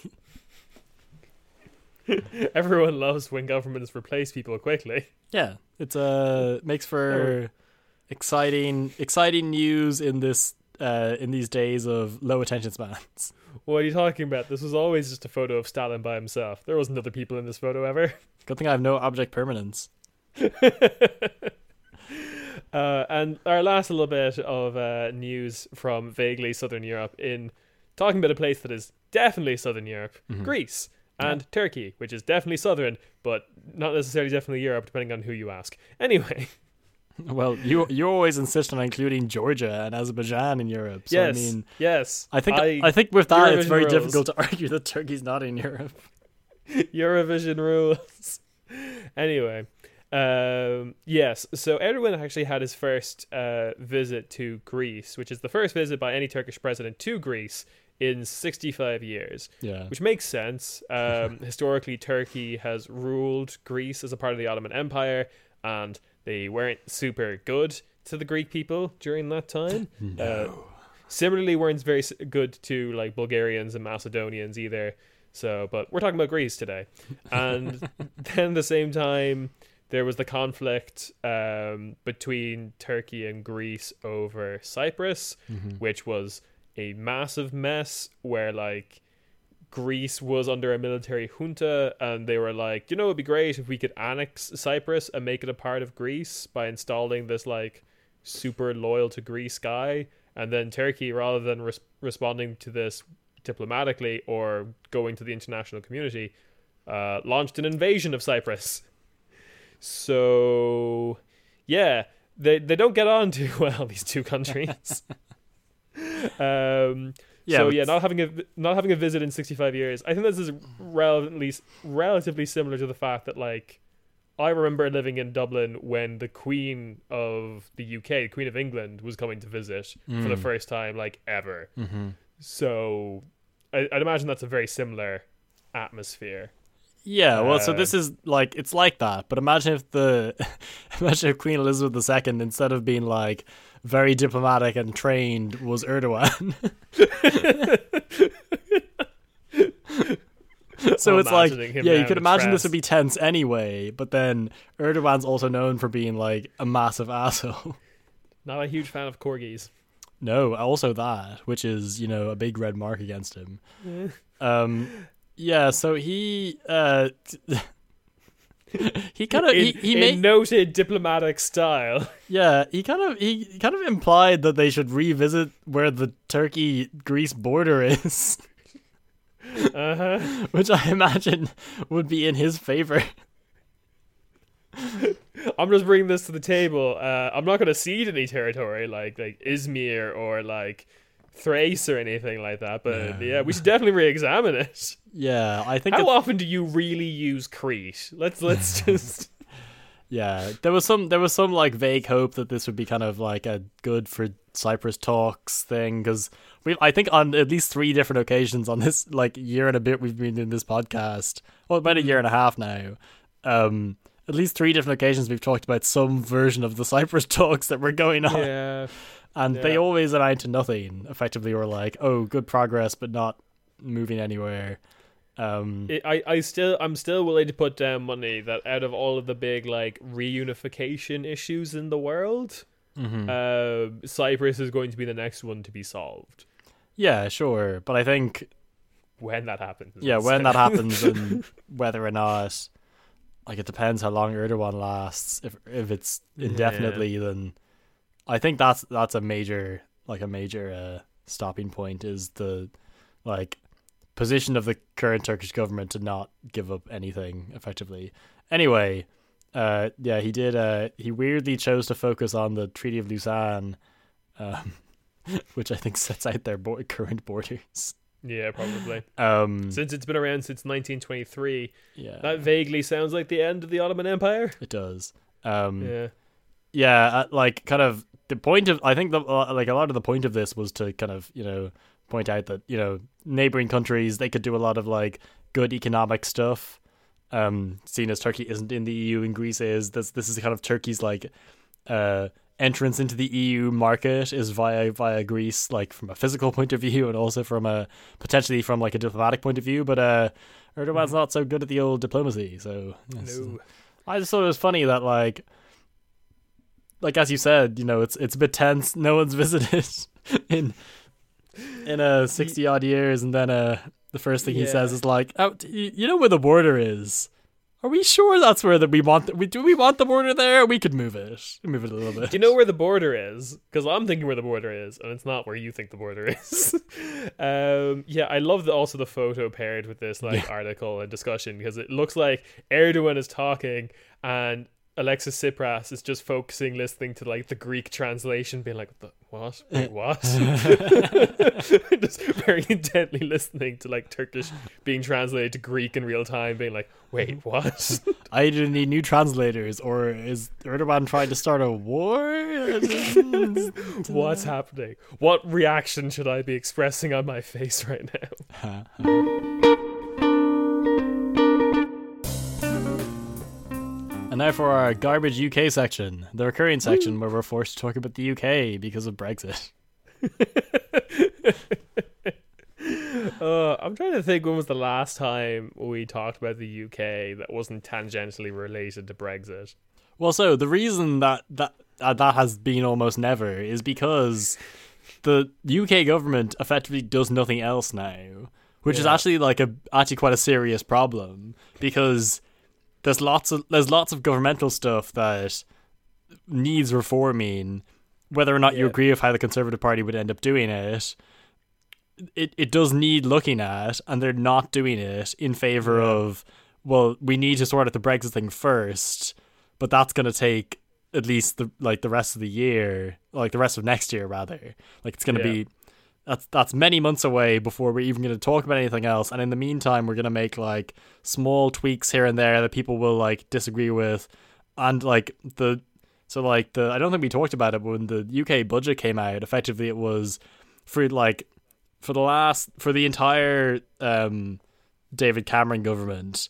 Everyone loves when governments replace people quickly. Yeah, it's makes for exciting news in these days of low attention spans. What are you talking about? This was always just a photo of Stalin by himself. There wasn't other people in this photo ever. Good thing I have no object permanence. And our last little bit of news from vaguely Southern Europe, in talking about a place that is definitely Southern Europe, Greece, and Turkey, which is definitely Southern, but not necessarily definitely Europe, depending on who you ask. Anyway. Well, you always insist on including Georgia and Azerbaijan in Europe. So yes, I mean, yes. I think with that, Eurovision it's very rules. difficult to argue that Turkey's not in Europe. Eurovision rules. Anyway, yes. So Erdogan actually had his first visit to Greece, which is the first visit by any Turkish president to Greece in 65 years. Yeah, which makes sense. Historically, Turkey has ruled Greece as a part of the Ottoman Empire, and they weren't super good to the Greek people during that time. No. Similarly, weren't very good to like Bulgarians and Macedonians either. So, but we're talking about Greece today. And then at the same time, there was the conflict between Turkey and Greece over Cyprus, which was a massive mess where like Greece was under a military junta, and they were like, it'd be great if we could annex Cyprus and make it a part of Greece by installing this like super loyal to Greece guy. And then Turkey, rather than responding to this diplomatically or going to the international community, launched an invasion of Cyprus. So yeah, they don't get on too well, these two countries. Not having a visit in 65 years, I think this is relatively similar to the fact that like I remember living in Dublin when the Queen of the UK, Queen of England, was coming to visit for the first time like ever. So I'd imagine that's a very similar atmosphere. Yeah, well, so this is like, it's like that, but imagine if Queen Elizabeth II, instead of being like very diplomatic and trained, was Erdogan. So it's like, you could imagine this would be tense anyway, but then Erdogan's also known for being like a massive asshole. Not a huge fan of corgis. No, also that, which is, a big red mark against him. Yeah, so he made noted diplomatic style. Yeah, he kind of implied that they should revisit where the Turkey-Greece border is. Which I imagine would be in his favor. I'm just bringing this to the table. I'm not going to cede any territory like Izmir or like Thrace or anything like that, but yeah, we should definitely re-examine it. Yeah, I think. How often do you really use Crete? Let's just. Yeah, there was some like vague hope that this would be kind of like a good for Cyprus talks thing, because I think on at least 3 different occasions on this like year and a bit we've been doing this podcast, well, about a year and a half now. at least 3 different occasions we've talked about some version of the Cyprus talks that were going on. Yeah. And they always amount to nothing, effectively, or like, oh, good progress, but not moving anywhere. I'm still willing to put down money that out of all of the big like reunification issues in the world, Cyprus is going to be the next one to be solved. Yeah, sure, but I think when that happens, and whether or not, like, it depends how long Erdogan lasts. If it's indefinitely, then I think that's a major stopping point, is the like position of the current Turkish government to not give up anything effectively. Anyway, he weirdly chose to focus on the Treaty of Lausanne, which I think sets out their current borders. Yeah, probably. Since it's been around since 1923, that vaguely sounds like the end of the Ottoman Empire. It does. Like, kind of the point of, I think like a lot of the point of this was to kind of, point out that, neighboring countries, they could do a lot of like good economic stuff. Seeing as Turkey isn't in the EU and Greece is, this is kind of Turkey's like entrance into the EU market is via Greece, like from a physical point of view and also from potentially from like a diplomatic point of view. But Erdogan's not so good at the old diplomacy, so no. I just thought it was funny that like as you said, it's a bit tense. No one's visited in 60 odd years, and then the first thing he says is like, "Oh, you know where the border is? Are we sure that's where we want? Do we want the border there? We could move it a little bit." Do you know where the border is? Because I'm thinking where the border is, and it's not where you think the border is. I love also the photo paired with this article and discussion, because it looks like Erdogan is talking and Alexis Tsipras is just focusing, listening to like the Greek translation, being like, "What? Wait, what?" Just very intently listening to like Turkish being translated to Greek in real time, being like, "Wait, what?" I either need new translators, or is Erdogan trying to start a war? What's happening? What reaction should I be expressing on my face right now? And now for our garbage UK section, the recurring section where we're forced to talk about the UK because of Brexit. I'm trying to think, when was the last time we talked about the UK that wasn't tangentially related to Brexit? Well, so the reason that has been almost never is because the UK government effectively does nothing else now, which is actually quite a serious problem, because there's lots of governmental stuff that needs reforming, whether or not you agree with how the Conservative Party would end up doing it. It does need looking at, and they're not doing it in favor of, well, we need to sort out the Brexit thing first, but that's going to take at least the rest of the year, like the rest of next year rather. Like, it's going to be, that's many months away before we're even going to talk about anything else. And in the meantime, we're going to make like small tweaks here and there that people will like disagree with. And I don't think we talked about it, but when the UK budget came out, effectively it was for the entire David Cameron government,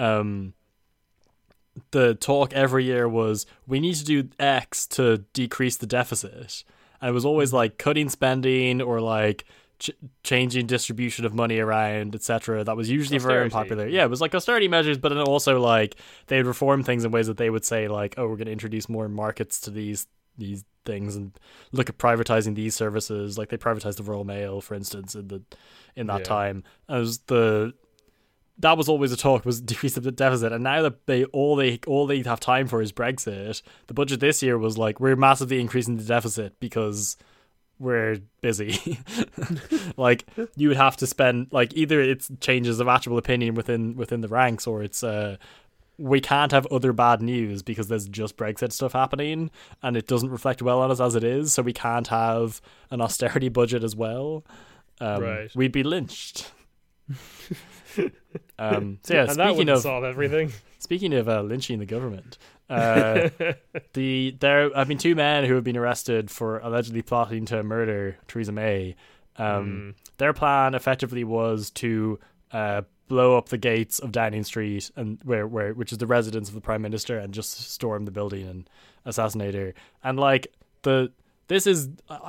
the talk every year was, we need to do X to decrease the deficit. And it was always like cutting spending or like changing distribution of money around, etc. That was usually very unpopular. Yeah, it was like austerity measures, but then also like they'd reform things in ways that they would say like, oh, we're going to introduce more markets to these things and look at privatizing these services. Like they privatized the Royal Mail, for instance, in that time. That was always a talk, was decrease the deficit. And now that all they have time for is Brexit, the budget this year was like, we're massively increasing the deficit because we're busy. Like, you would have to spend, like, either it's changes of actual opinion within the ranks, or it's we can't have other bad news because there's just Brexit stuff happening and it doesn't reflect well on us as it is, so we can't have an austerity budget as well. We'd be lynched. And that would solve everything. Speaking of lynching the government, there have been 2 men who have been arrested for allegedly plotting to murder Theresa May. Their plan effectively was to blow up the gates of Downing Street and which is the residence of the Prime Minister, and just storm the building and assassinate her. And like this is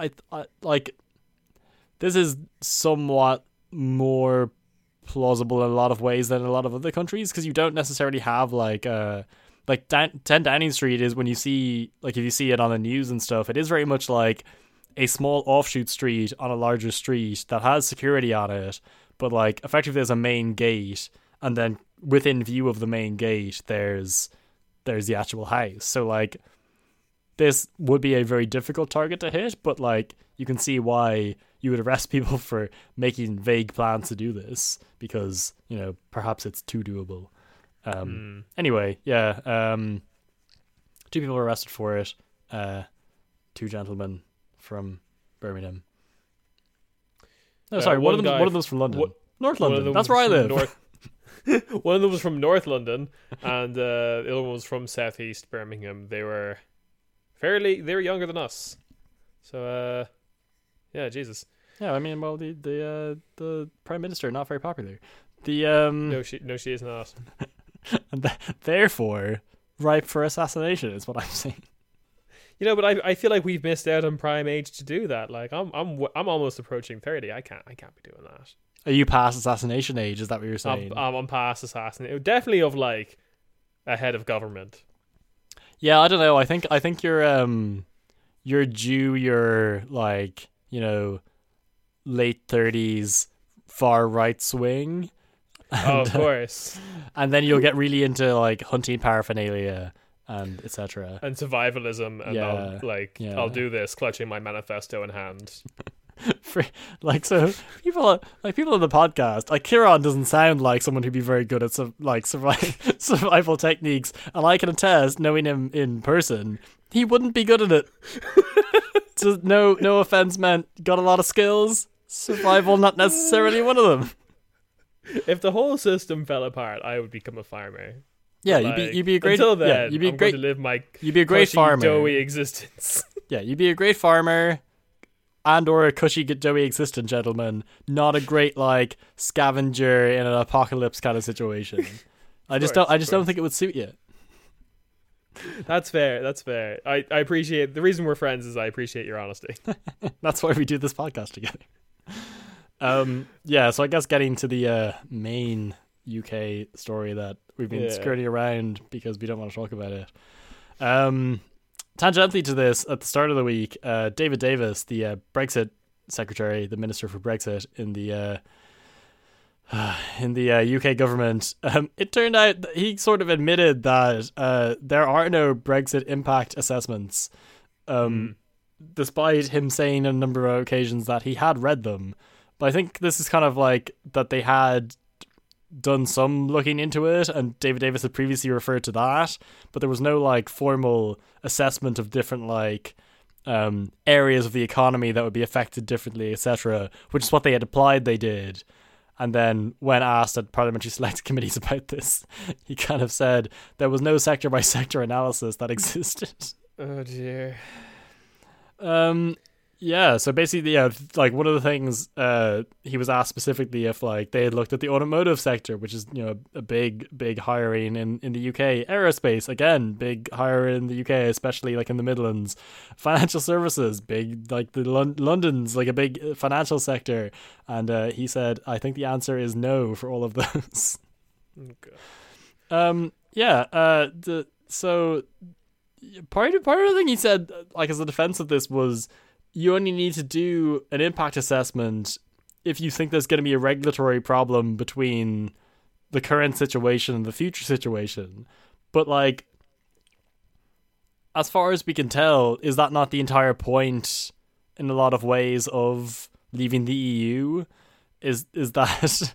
somewhat more plausible in a lot of ways than a lot of other countries, because you don't necessarily have like 10 Downing Street is, when you see, like, if you see it on the news and stuff, it is very much like a small offshoot street on a larger street that has security on it, but like effectively there's a main gate, and then within view of the main gate there's the actual house. So like this would be a very difficult target to hit, but like you can see why you would arrest people for making vague plans to do this, because, you know, perhaps it's too doable. Anyway, yeah, 2 people were arrested for it. 2 gentlemen from Birmingham. No, sorry, one of them was from London. North London. That's where I live. One of them was from North London, and the other one was from Southeast Birmingham. They were younger than us. So, yeah, Jesus. Yeah, I mean, well, the Prime Minister, not very popular. No, she is not. And therefore ripe for assassination is what I'm saying. You know, but I feel like we've missed out on prime age to do that. Like I'm almost approaching 30. I can't be doing that. Are you past assassination age? Is that what you're saying? I'm past assassination. Definitely of like a head of government. Yeah, I don't know. I think you're due your, like, you know, late 30s far right swing. And, of course. And then you'll get really into like hunting paraphernalia and etc. And survivalism, and I'll do this clutching my manifesto in hand. So people on the podcast, like, Kieran doesn't sound like someone who'd be very good at survival techniques, and I can attest, knowing him in person, he wouldn't be good at it. So no offense meant, got a lot of skills, survival not necessarily one of them. If the whole system fell apart, I would become a farmer. Yeah, you'd be a great. Until then, yeah, you'd be I'm going to live my you'd be a great farmer, doughy existence. Yeah, you'd be a great farmer, and or a cushy doughy existence, gentleman. Not a great like scavenger in an apocalypse kind of situation. I just don't think it would suit you. That's fair. I appreciate, the reason we're friends is I appreciate your honesty. That's why we do this podcast together. Yeah, so I guess getting to the main UK story that we've been skirting around because we don't want to talk about it. Tangentially to this, at the start of the week, David Davis, the Brexit secretary, the minister for Brexit in the UK government, it turned out that he sort of admitted that there are no Brexit impact assessments, despite him saying on a number of occasions that he had read them. But I think this is kind of like that they had done some looking into it, and David Davis had previously referred to that, but there was no like formal assessment of different like areas of the economy that would be affected differently, etc., which is what they had applied they did. And then when asked at parliamentary select committees about this, he kind of said there was no sector by sector analysis that existed. Oh dear. Yeah, so basically, yeah, like one of the things he was asked specifically if like they had looked at the automotive sector, which is, you know, a big hiring in the UK. Aerospace, again, big hire in the UK, especially like in the Midlands. Financial services, big, like the London's like a big financial sector. And he said, I think the answer is no for all of those. Okay. So part of the thing he said, like as a defense of this, was you only need to do an impact assessment if you think there's going to be a regulatory problem between the current situation and the future situation. But like, as far as we can tell, is that not the entire point in a lot of ways of leaving the EU? Is that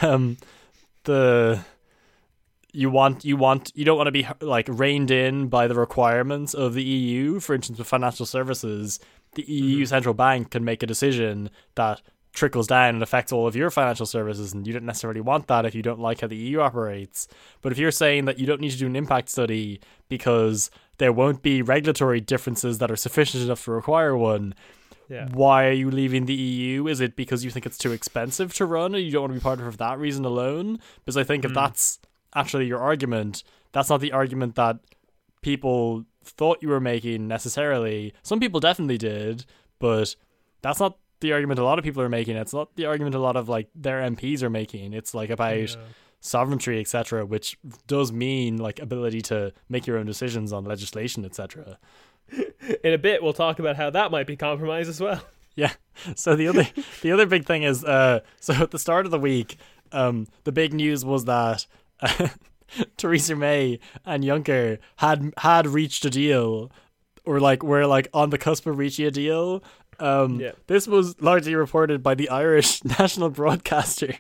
you don't want to be like reined in by the requirements of the EU? For instance, with financial services, the EU central bank can make a decision that trickles down and affects all of your financial services, and you don't necessarily want that if you don't like how the EU operates. But if you're saying that you don't need to do an impact study because there won't be regulatory differences that are sufficient enough to require one, why are you leaving the EU? Is it because you think it's too expensive to run and you don't want to be part of it for that reason alone? Because I think if that's actually your argument, that's not the argument that people thought you were making necessarily. Some people definitely did, but that's not the argument a lot of people are making. It's not the argument a lot of like their MPs are making. It's like about sovereignty, etc., which does mean like ability to make your own decisions on legislation, etc. In a bit, we'll talk about how that might be compromised as well. Yeah. So the other big thing is so at the start of the week, the big news was that Theresa May and Juncker had reached a deal, or like were like on the cusp of reaching a deal. This was largely reported by the Irish national broadcaster,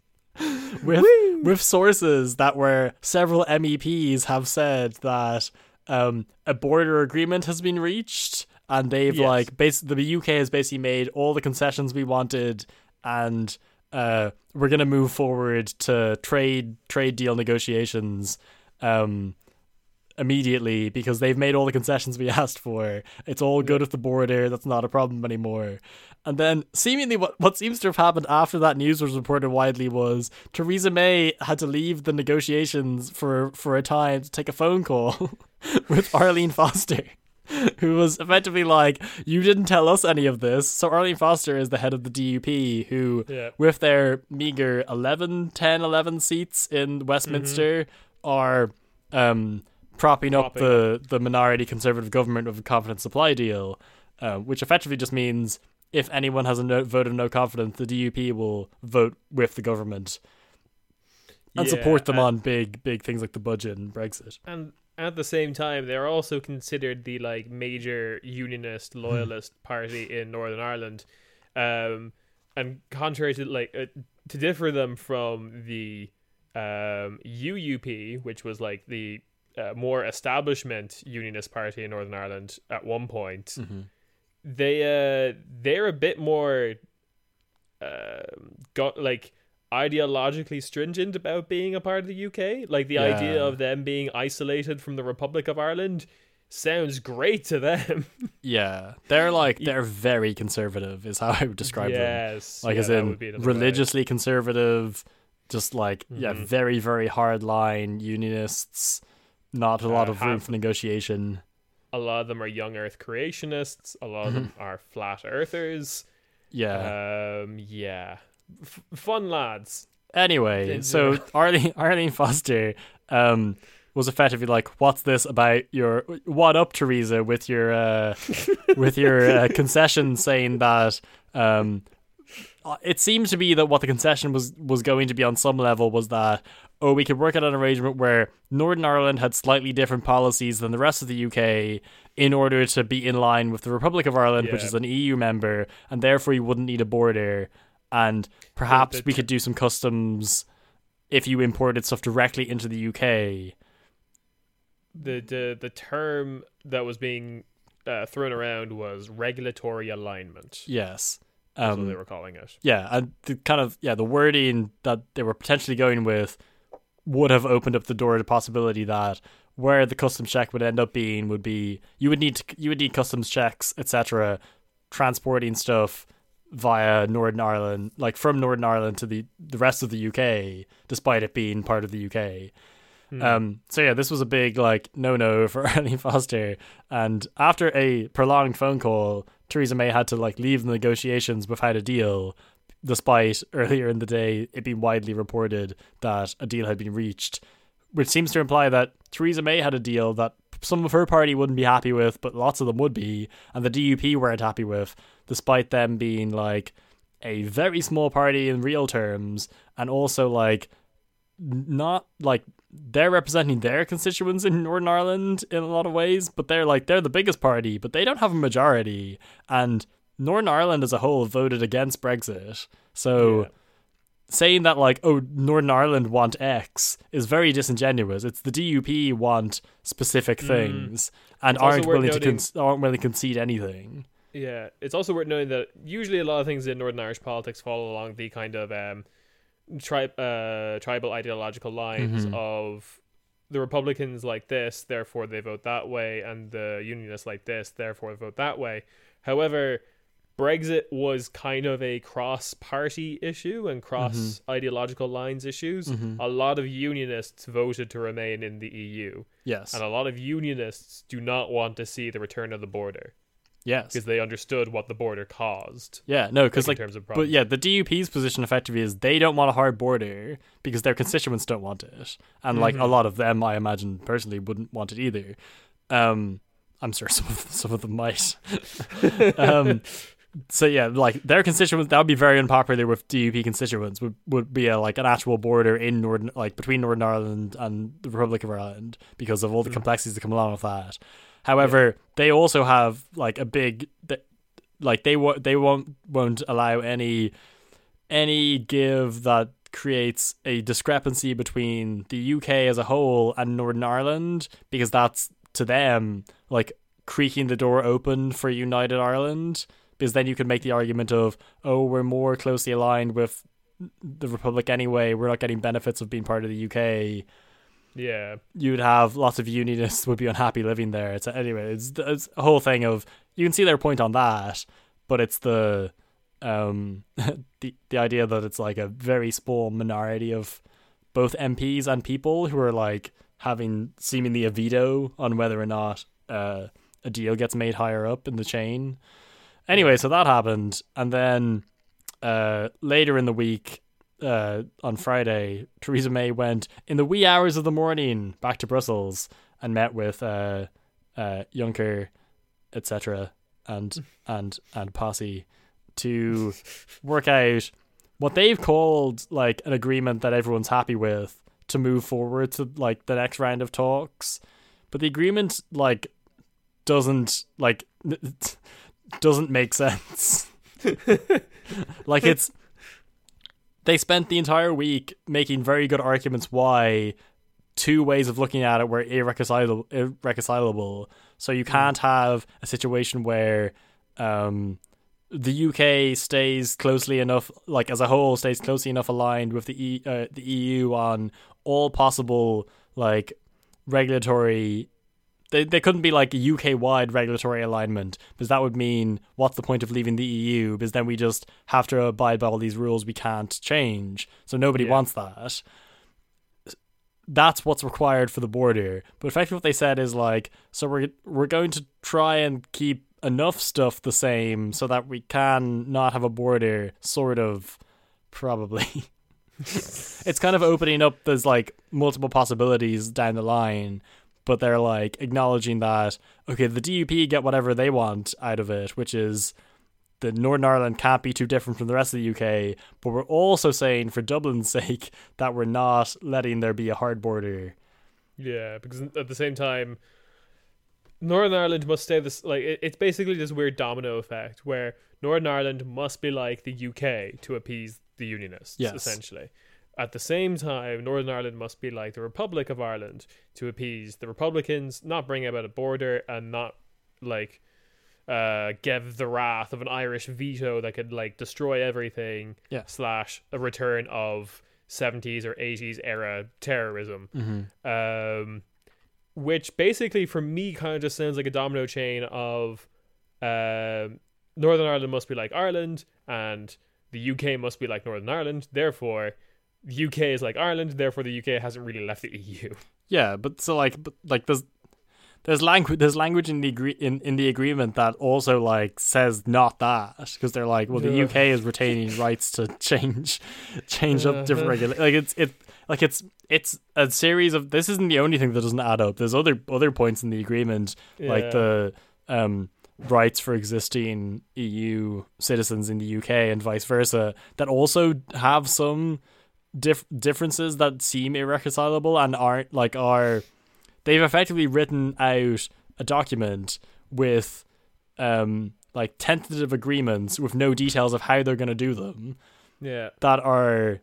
with sources that were several MEPs have said that a border agreement has been reached, and they've the UK has basically made all the concessions we wanted, and we're gonna move forward to trade deal negotiations immediately because they've made all the concessions we asked for. It's all good at the border. That's not a problem anymore. And then seemingly what seems to have happened after that news was reported widely was Theresa May had to leave the negotiations for a time to take a phone call with Arlene Foster, who was effectively like, you didn't tell us any of this. So Arlene Foster is the head of the DUP, who with their meager 11 seats in Westminster are propping up the minority Conservative government with a confidence supply deal, which effectively just means if anyone has a vote of no confidence, the DUP will vote with the government and support them on big things like the budget and Brexit. And at the same time, they're also considered the like major unionist loyalist party in Northern Ireland, and contrary to to differ them from the UUP, which was like the more establishment unionist party in Northern Ireland at one point. They're a bit more ideologically stringent about being a part of the UK. Like the idea of them being isolated from the Republic of Ireland sounds great to them. They're very conservative is how I would describe them. Like as in religiously conservative, just like very, very hard line unionists, not a lot of room for negotiation. A lot of them are young earth creationists. A lot of them are flat earthers. Fun lads. Anyway, so Arlene Foster was effectively like, what's this about your what up, Theresa, with your concession, saying that it seems to be that what the concession was going to be on some level was that we could work out an arrangement where Northern Ireland had slightly different policies than the rest of the UK in order to be in line with the Republic of Ireland, which is an EU member, and therefore you wouldn't need a border, and perhaps we could do some customs if you imported stuff directly into the UK. The term that was being thrown around was regulatory alignment. Yes. That's what they were calling it. Yeah, and the wording that they were potentially going with would have opened up the door to possibility that where the customs check would end up being would be you would need customs checks, etc., transporting stuff via Northern Ireland, like from Northern Ireland to the rest of the UK, despite it being part of the UK. This was a big no for Arlene Foster, and after a prolonged phone call, Theresa May had to leave the negotiations without a deal, despite earlier in the day it being widely reported that a deal had been reached, which seems to imply that Theresa May had a deal that some of her party wouldn't be happy with, but lots of them would be, and the DUP weren't happy with, despite them being a very small party in real terms, and also not they're representing their constituents in Northern Ireland in a lot of ways, but they're the biggest party, but they don't have a majority, and Northern Ireland as a whole voted against Brexit. So saying that Northern Ireland want X is very disingenuous. It's the DUP want specific things and aren't willing to concede anything. Yeah, it's also worth noting that usually a lot of things in Northern Irish politics follow along the kind of tribal ideological lines of the Republicans like this, therefore they vote that way, and the Unionists like this, therefore vote that way. However, Brexit was kind of a cross-party issue and cross-ideological lines issues. A lot of unionists voted to remain in the EU. Yes. And a lot of unionists do not want to see the return of the border. Yes. Because they understood what the border caused. Yeah, no, because in terms of problems. But yeah, the DUP's position effectively is they don't want a hard border because their constituents don't want it. And like a lot of them, I imagine, personally wouldn't want it either. I'm sure some of them might. So yeah, like their constituents, that would be very unpopular with DUP constituents. Would be an actual border in between Northern Ireland and the Republic of Ireland because of all the complexities that come along with that. However, they also have like a big, like they won't allow any give that creates a discrepancy between the UK as a whole and Northern Ireland, because that's to them like creaking the door open for United Ireland. Because then you could make the argument of, oh, we're more closely aligned with the Republic anyway, we're not getting benefits of being part of the UK. Yeah. You'd have lots of unionists would be unhappy living there. It's a whole thing of, you can see their point on that, but it's the idea that it's like a very small minority of both MPs and people who are like having seemingly a veto on whether or not a deal gets made higher up in the chain. Anyway, so that happened, and then later in the week, on Friday, Theresa May went in the wee hours of the morning back to Brussels and met with Juncker, etc., and Posse to work out what they've called like an agreement that everyone's happy with to move forward to like the next round of talks. But the agreement like doesn't make sense. Like they spent the entire week making very good arguments why two ways of looking at it were irreconcilable. So you can't have a situation where the UK stays closely enough, like as a whole, stays closely enough aligned with the EU on all possible like regulatory. They couldn't be like a UK-wide regulatory alignment, because that would mean what's the point of leaving the EU, because then we just have to abide by all these rules we can't change. So nobody wants that. That's what's required for the border. But effectively what they said is like, so we're going to try and keep enough stuff the same so that we can not have a border, sort of, probably. It's kind of opening up, there's like multiple possibilities down the line. But they're like acknowledging that, okay, the DUP get whatever they want out of it, which is that Northern Ireland can't be too different from the rest of the UK. But we're also saying, for Dublin's sake, that we're not letting there be a hard border. Yeah, because at the same time, Northern Ireland must stay this, like, it's basically this weird domino effect where Northern Ireland must be like the UK to appease the Unionists, essentially. At the same time, Northern Ireland must be like the Republic of Ireland to appease the Republicans, not bring about a border, and not like give the wrath of an Irish veto that could like destroy everything, / a return of 70s or 80s era terrorism. Which basically for me kind of just sounds like a domino chain of Northern Ireland must be like Ireland and the UK must be like Northern Ireland, therefore the UK is like Ireland, therefore the UK hasn't really left the EU. Yeah, but there's language in the agreement that also like says not that, because they're like, well, the UK is retaining rights to change up different regulations. It's a series of, this isn't the only thing that doesn't add up. There's other points in the agreement, like the rights for existing EU citizens in the UK and vice versa, that also have some differences that seem irreconcilable and they've effectively written out a document with like tentative agreements with no details of how they're going to do them, that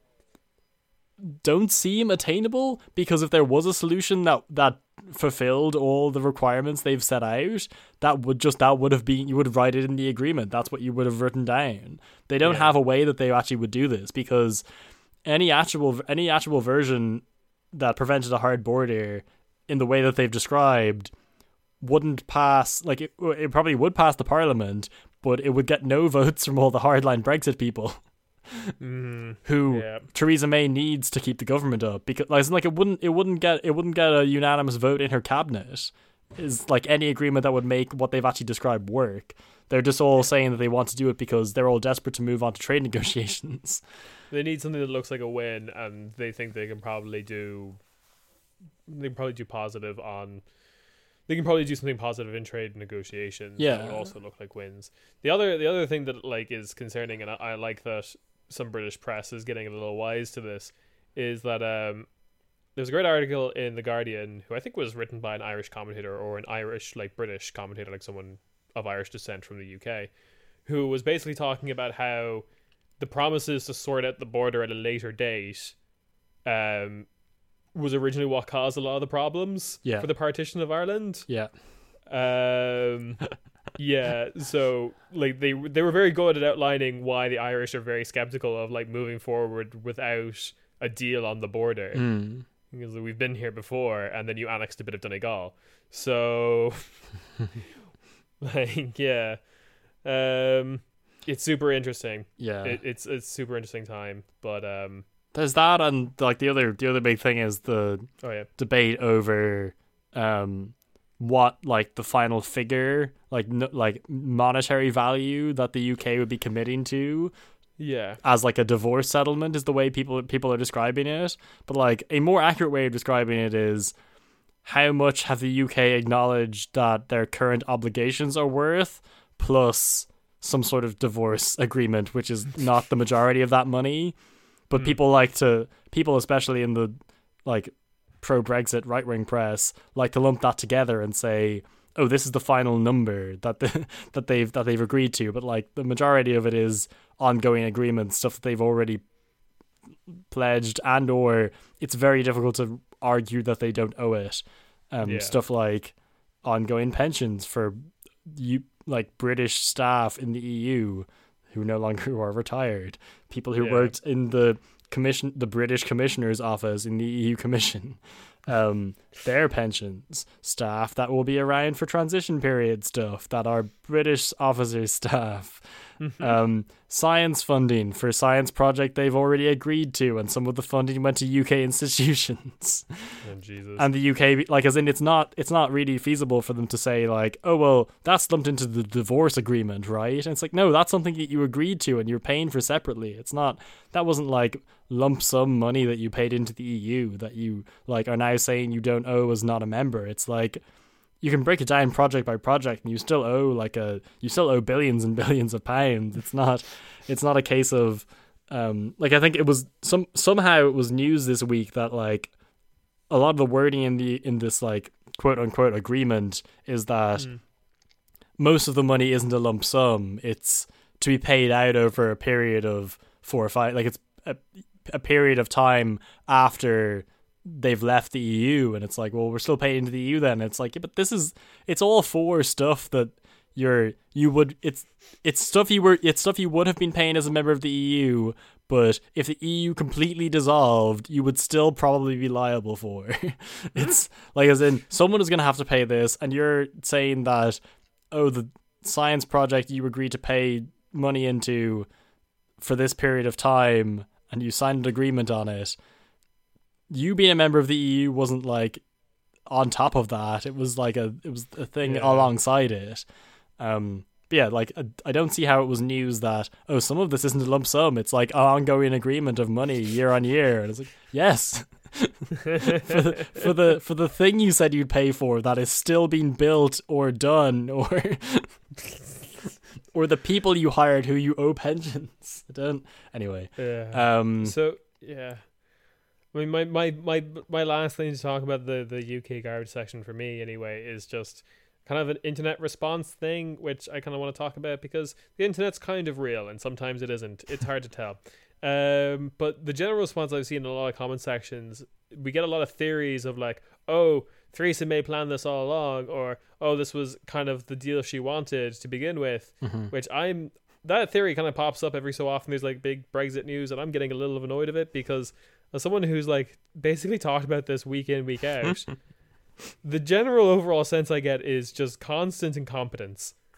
don't seem attainable, because if there was a solution that fulfilled all the requirements they've set out, that would have been, you would have write it in the agreement, that's what you would have written down. They don't have a way that they actually would do this, because any actual version that prevented a hard border in the way that they've described wouldn't pass, like it probably would pass the Parliament, but it would get no votes from all the hardline Brexit people. Who Theresa May needs to keep the government up, because like it wouldn't get a unanimous vote in her cabinet. Is like any agreement that would make what they've actually described work. They're just all saying that they want to do it because they're all desperate to move on to trade negotiations. They need something that looks like a win, and they think they can probably do. They can probably do positive on. They can probably do something positive in trade negotiations. Yeah, that would also look like wins. The other thing that like is concerning, and I like that some British press is getting a little wise to this, is that there's a great article in The Guardian, who I think was written by an Irish commentator or an Irish like British commentator, like someone of Irish descent from the UK, who was basically talking about how the promises to sort out the border at a later date was originally what caused a lot of the problems for the partition of Ireland. So like they were very good at outlining why the Irish are very skeptical of like moving forward without a deal on the border. Because we've been here before, and then you annexed a bit of Donegal. So like it's super interesting. It's a super interesting time, but there's that, and like the other big thing is the debate over what like the final figure, like monetary value that the UK would be committing to as like a divorce settlement is the way people are describing it. But like a more accurate way of describing it is how much have the UK acknowledged that their current obligations are worth, plus some sort of divorce agreement, which is not the majority of that money. But people especially in the like pro-Brexit right-wing press like to lump that together and say, oh, this is the final number that they've agreed to. But like the majority of it is ongoing agreements, stuff that they've already pledged, and or it's very difficult to argue that they don't owe it. Stuff like ongoing pensions for like British staff in the EU who no longer are retired, people who worked in the British Commissioner's office in the EU Commission, their pensions, staff that will be around for transition period stuff that are British officers' staff, science funding for science project they've already agreed to, and some of the funding went to UK institutions. Oh, Jesus. And the UK, like, as in, it's not really feasible for them to say like, oh well, that's lumped into the divorce agreement, right? And it's like, no, that's something that you agreed to and you're paying for separately. It's not, that wasn't like lump sum money that you paid into the EU that you like are now saying you don't owe as not a member. It's like, you can break it down project by project and you still owe billions and billions of pounds. It's not a case of like, I think it was somehow it was news this week that like a lot of the wording in this like quote unquote agreement is that most of the money isn't a lump sum. It's to be paid out over a period of 4 or 5, like it's a period of time after they've left the EU. And it's like, well, we're still paying into the EU then. And it's like, yeah, but it's all for stuff that it's stuff you would have been paying as a member of the EU, but if the EU completely dissolved, you would still probably be liable for. It's like, as in, someone is going to have to pay this, and you're saying that, oh, the science project you agreed to pay money into for this period of time, and you signed an agreement on it. You being a member of the EU wasn't like on top of that. It was like a thing alongside it. But yeah, like I don't see how it was news that, oh, some of this isn't a lump sum. It's like an ongoing agreement of money year on year. And it's like, yes, for the thing you said you'd pay for that is still being built or done, or the people you hired who you owe pensions. I don't. Anyway. Yeah. So yeah. I mean, my last thing to talk about the UK garbage section for me anyway is just kind of an internet response thing, which I kind of want to talk about because the internet's kind of real and sometimes it isn't. It's hard to tell. But the general response I've seen in a lot of comment sections, we get a lot of theories of like, oh, Theresa May planned this all along, or oh, this was kind of the deal she wanted to begin with, which that theory kind of pops up every so often. There's like big Brexit news and I'm getting a little annoyed of it because as someone who's like basically talked about this week in, week out, the general overall sense I get is just constant incompetence. Yeah.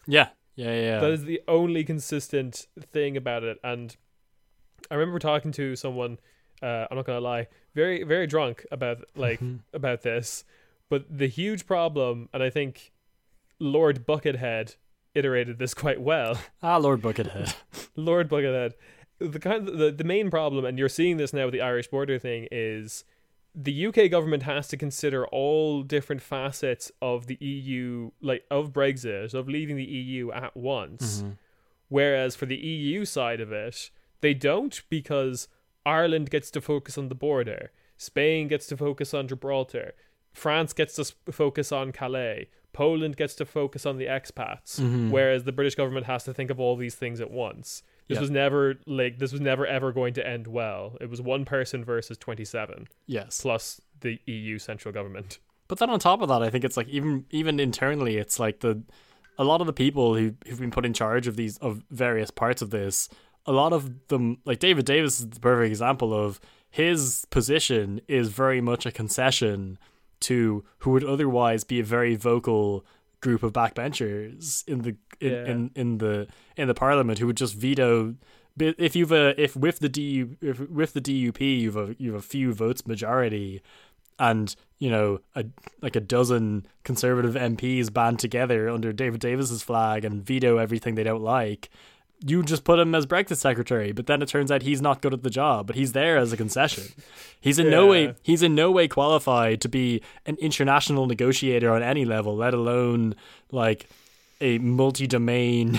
Yeah. That is the only consistent thing about it. And I remember talking to someone, I'm not gonna lie, very, very drunk about about this. But the huge problem, and I think Lord Buckethead iterated this quite well. Lord Buckethead. Lord Buckethead. The main problem, and you're seeing this now with the Irish border thing, is the UK government has to consider all different facets of the EU, like of Brexit, of leaving the EU at once. Whereas for the EU side of it, they don't, because Ireland gets to focus on the border, Spain gets to focus on Gibraltar, France gets to focus on Calais, Poland gets to focus on the expats, whereas the British government has to think of all these things at once. This was never ever going to end well. It was one person versus 27. Yes. Plus the EU central government. But then on top of that, I think it's like even internally, it's like a lot of the people who've been put in charge of various parts of this, a lot of them, like David Davis is the perfect example of his position is very much a concession to who would otherwise be a very vocal group of backbenchers in the parliament who would just veto. If with the DUP you've a few votes majority, and a dozen Conservative MPs band together under David Davis's flag and veto everything they don't like, you just put him as Brexit secretary. But then it turns out he's not good at the job, but he's there as a concession. He's in no way qualified to be an international negotiator on any level, let alone like a multi-domain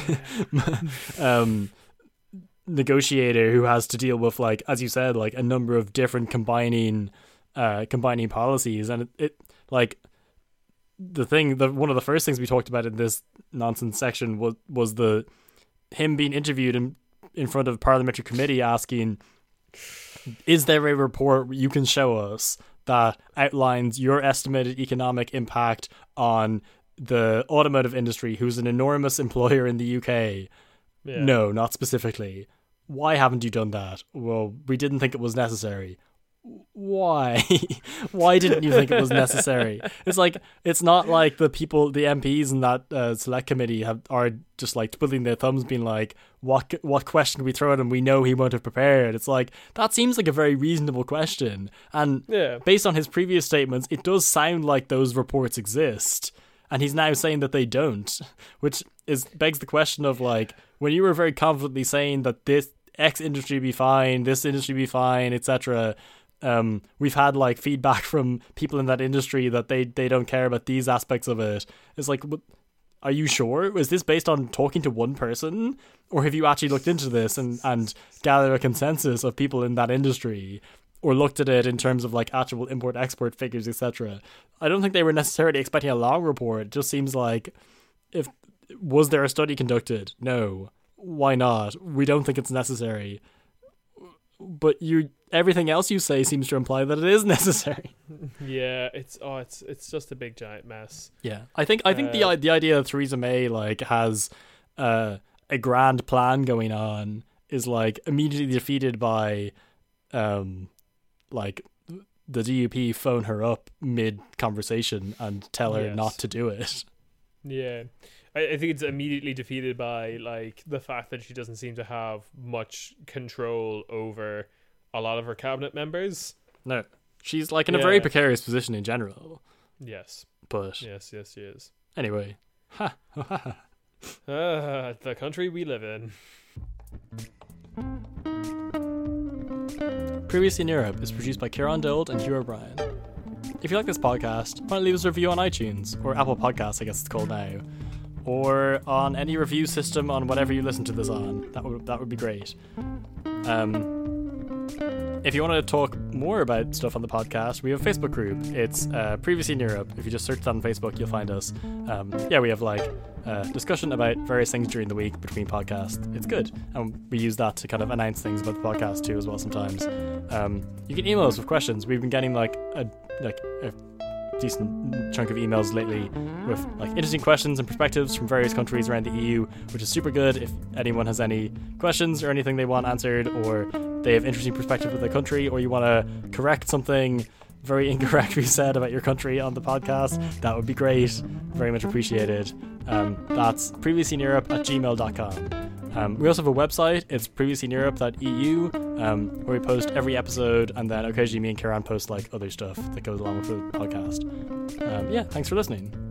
negotiator who has to deal with, like, as you said, like a number of different combining policies. And it like one of the first things we talked about in this nonsense section was him being interviewed in front of a parliamentary committee asking, is there a report you can show us that outlines your estimated economic impact on the automotive industry, who's an enormous employer in the UK? Yeah. No, not specifically. Why haven't you done that? Well, we didn't think it was necessary. Why? Why didn't you think it was necessary? It's like, it's not like the MPs in that select committee are just like twiddling their thumbs being like, what question can we throw at him? We know he won't have prepared. It's like, that seems like a very reasonable question. And based on his previous statements, it does sound like those reports exist. And he's now saying that they don't, which begs the question of, like, when you were very confidently saying that this X industry be fine, this industry be fine, etc., we've had like feedback from people in that industry that they don't care about these aspects of it. It's like, are you sure? Is this based on talking to one person, or have you actually looked into this and gathered a consensus of people in that industry, or looked at it in terms of like actual import export figures, etc.? I don't think they were necessarily expecting a long report. It just seems like, was there a study conducted? No. Why not? We don't think it's necessary. But everything else you say seems to imply that it is necessary. Yeah, it's just a big giant mess. Yeah, I think the idea that Theresa May like has a grand plan going on is like immediately defeated by like the DUP phone her up mid conversation and tell her not to do it. Yeah. I think it's immediately defeated by like the fact that she doesn't seem to have much control over a lot of her cabinet members. No, she's like in a very precarious position in general. Yes, but yes, she is. Anyway, the country we live in. Previously in Europe is produced by Kieran Dold and Hugh O'Brien. If you like this podcast, why not leave us a review on iTunes, or Apple Podcasts, I guess it's called now, or on any review system on whatever you listen to this on. That would be great. If you want to talk more about stuff on the podcast, we have a Facebook group. It's Previously in Europe. If you just search that on Facebook, you'll find us. We have like discussion about various things during the week between podcasts. It's good, and we use that to kind of announce things about the podcast too as well sometimes. You can email us with questions. We've been getting like a decent chunk of emails lately with like interesting questions and perspectives from various countries around the EU, which is super good. If anyone has any questions or anything they want answered, or they have interesting perspective of their country, or you want to correct something very incorrectly said about your country on the podcast, that would be great. Very much appreciated. That's previousineurope@gmail.com. We also have a website. It's previousineurope.eu, where we post every episode, and then occasionally me and Kieran post like other stuff that goes along with the podcast. Thanks for listening.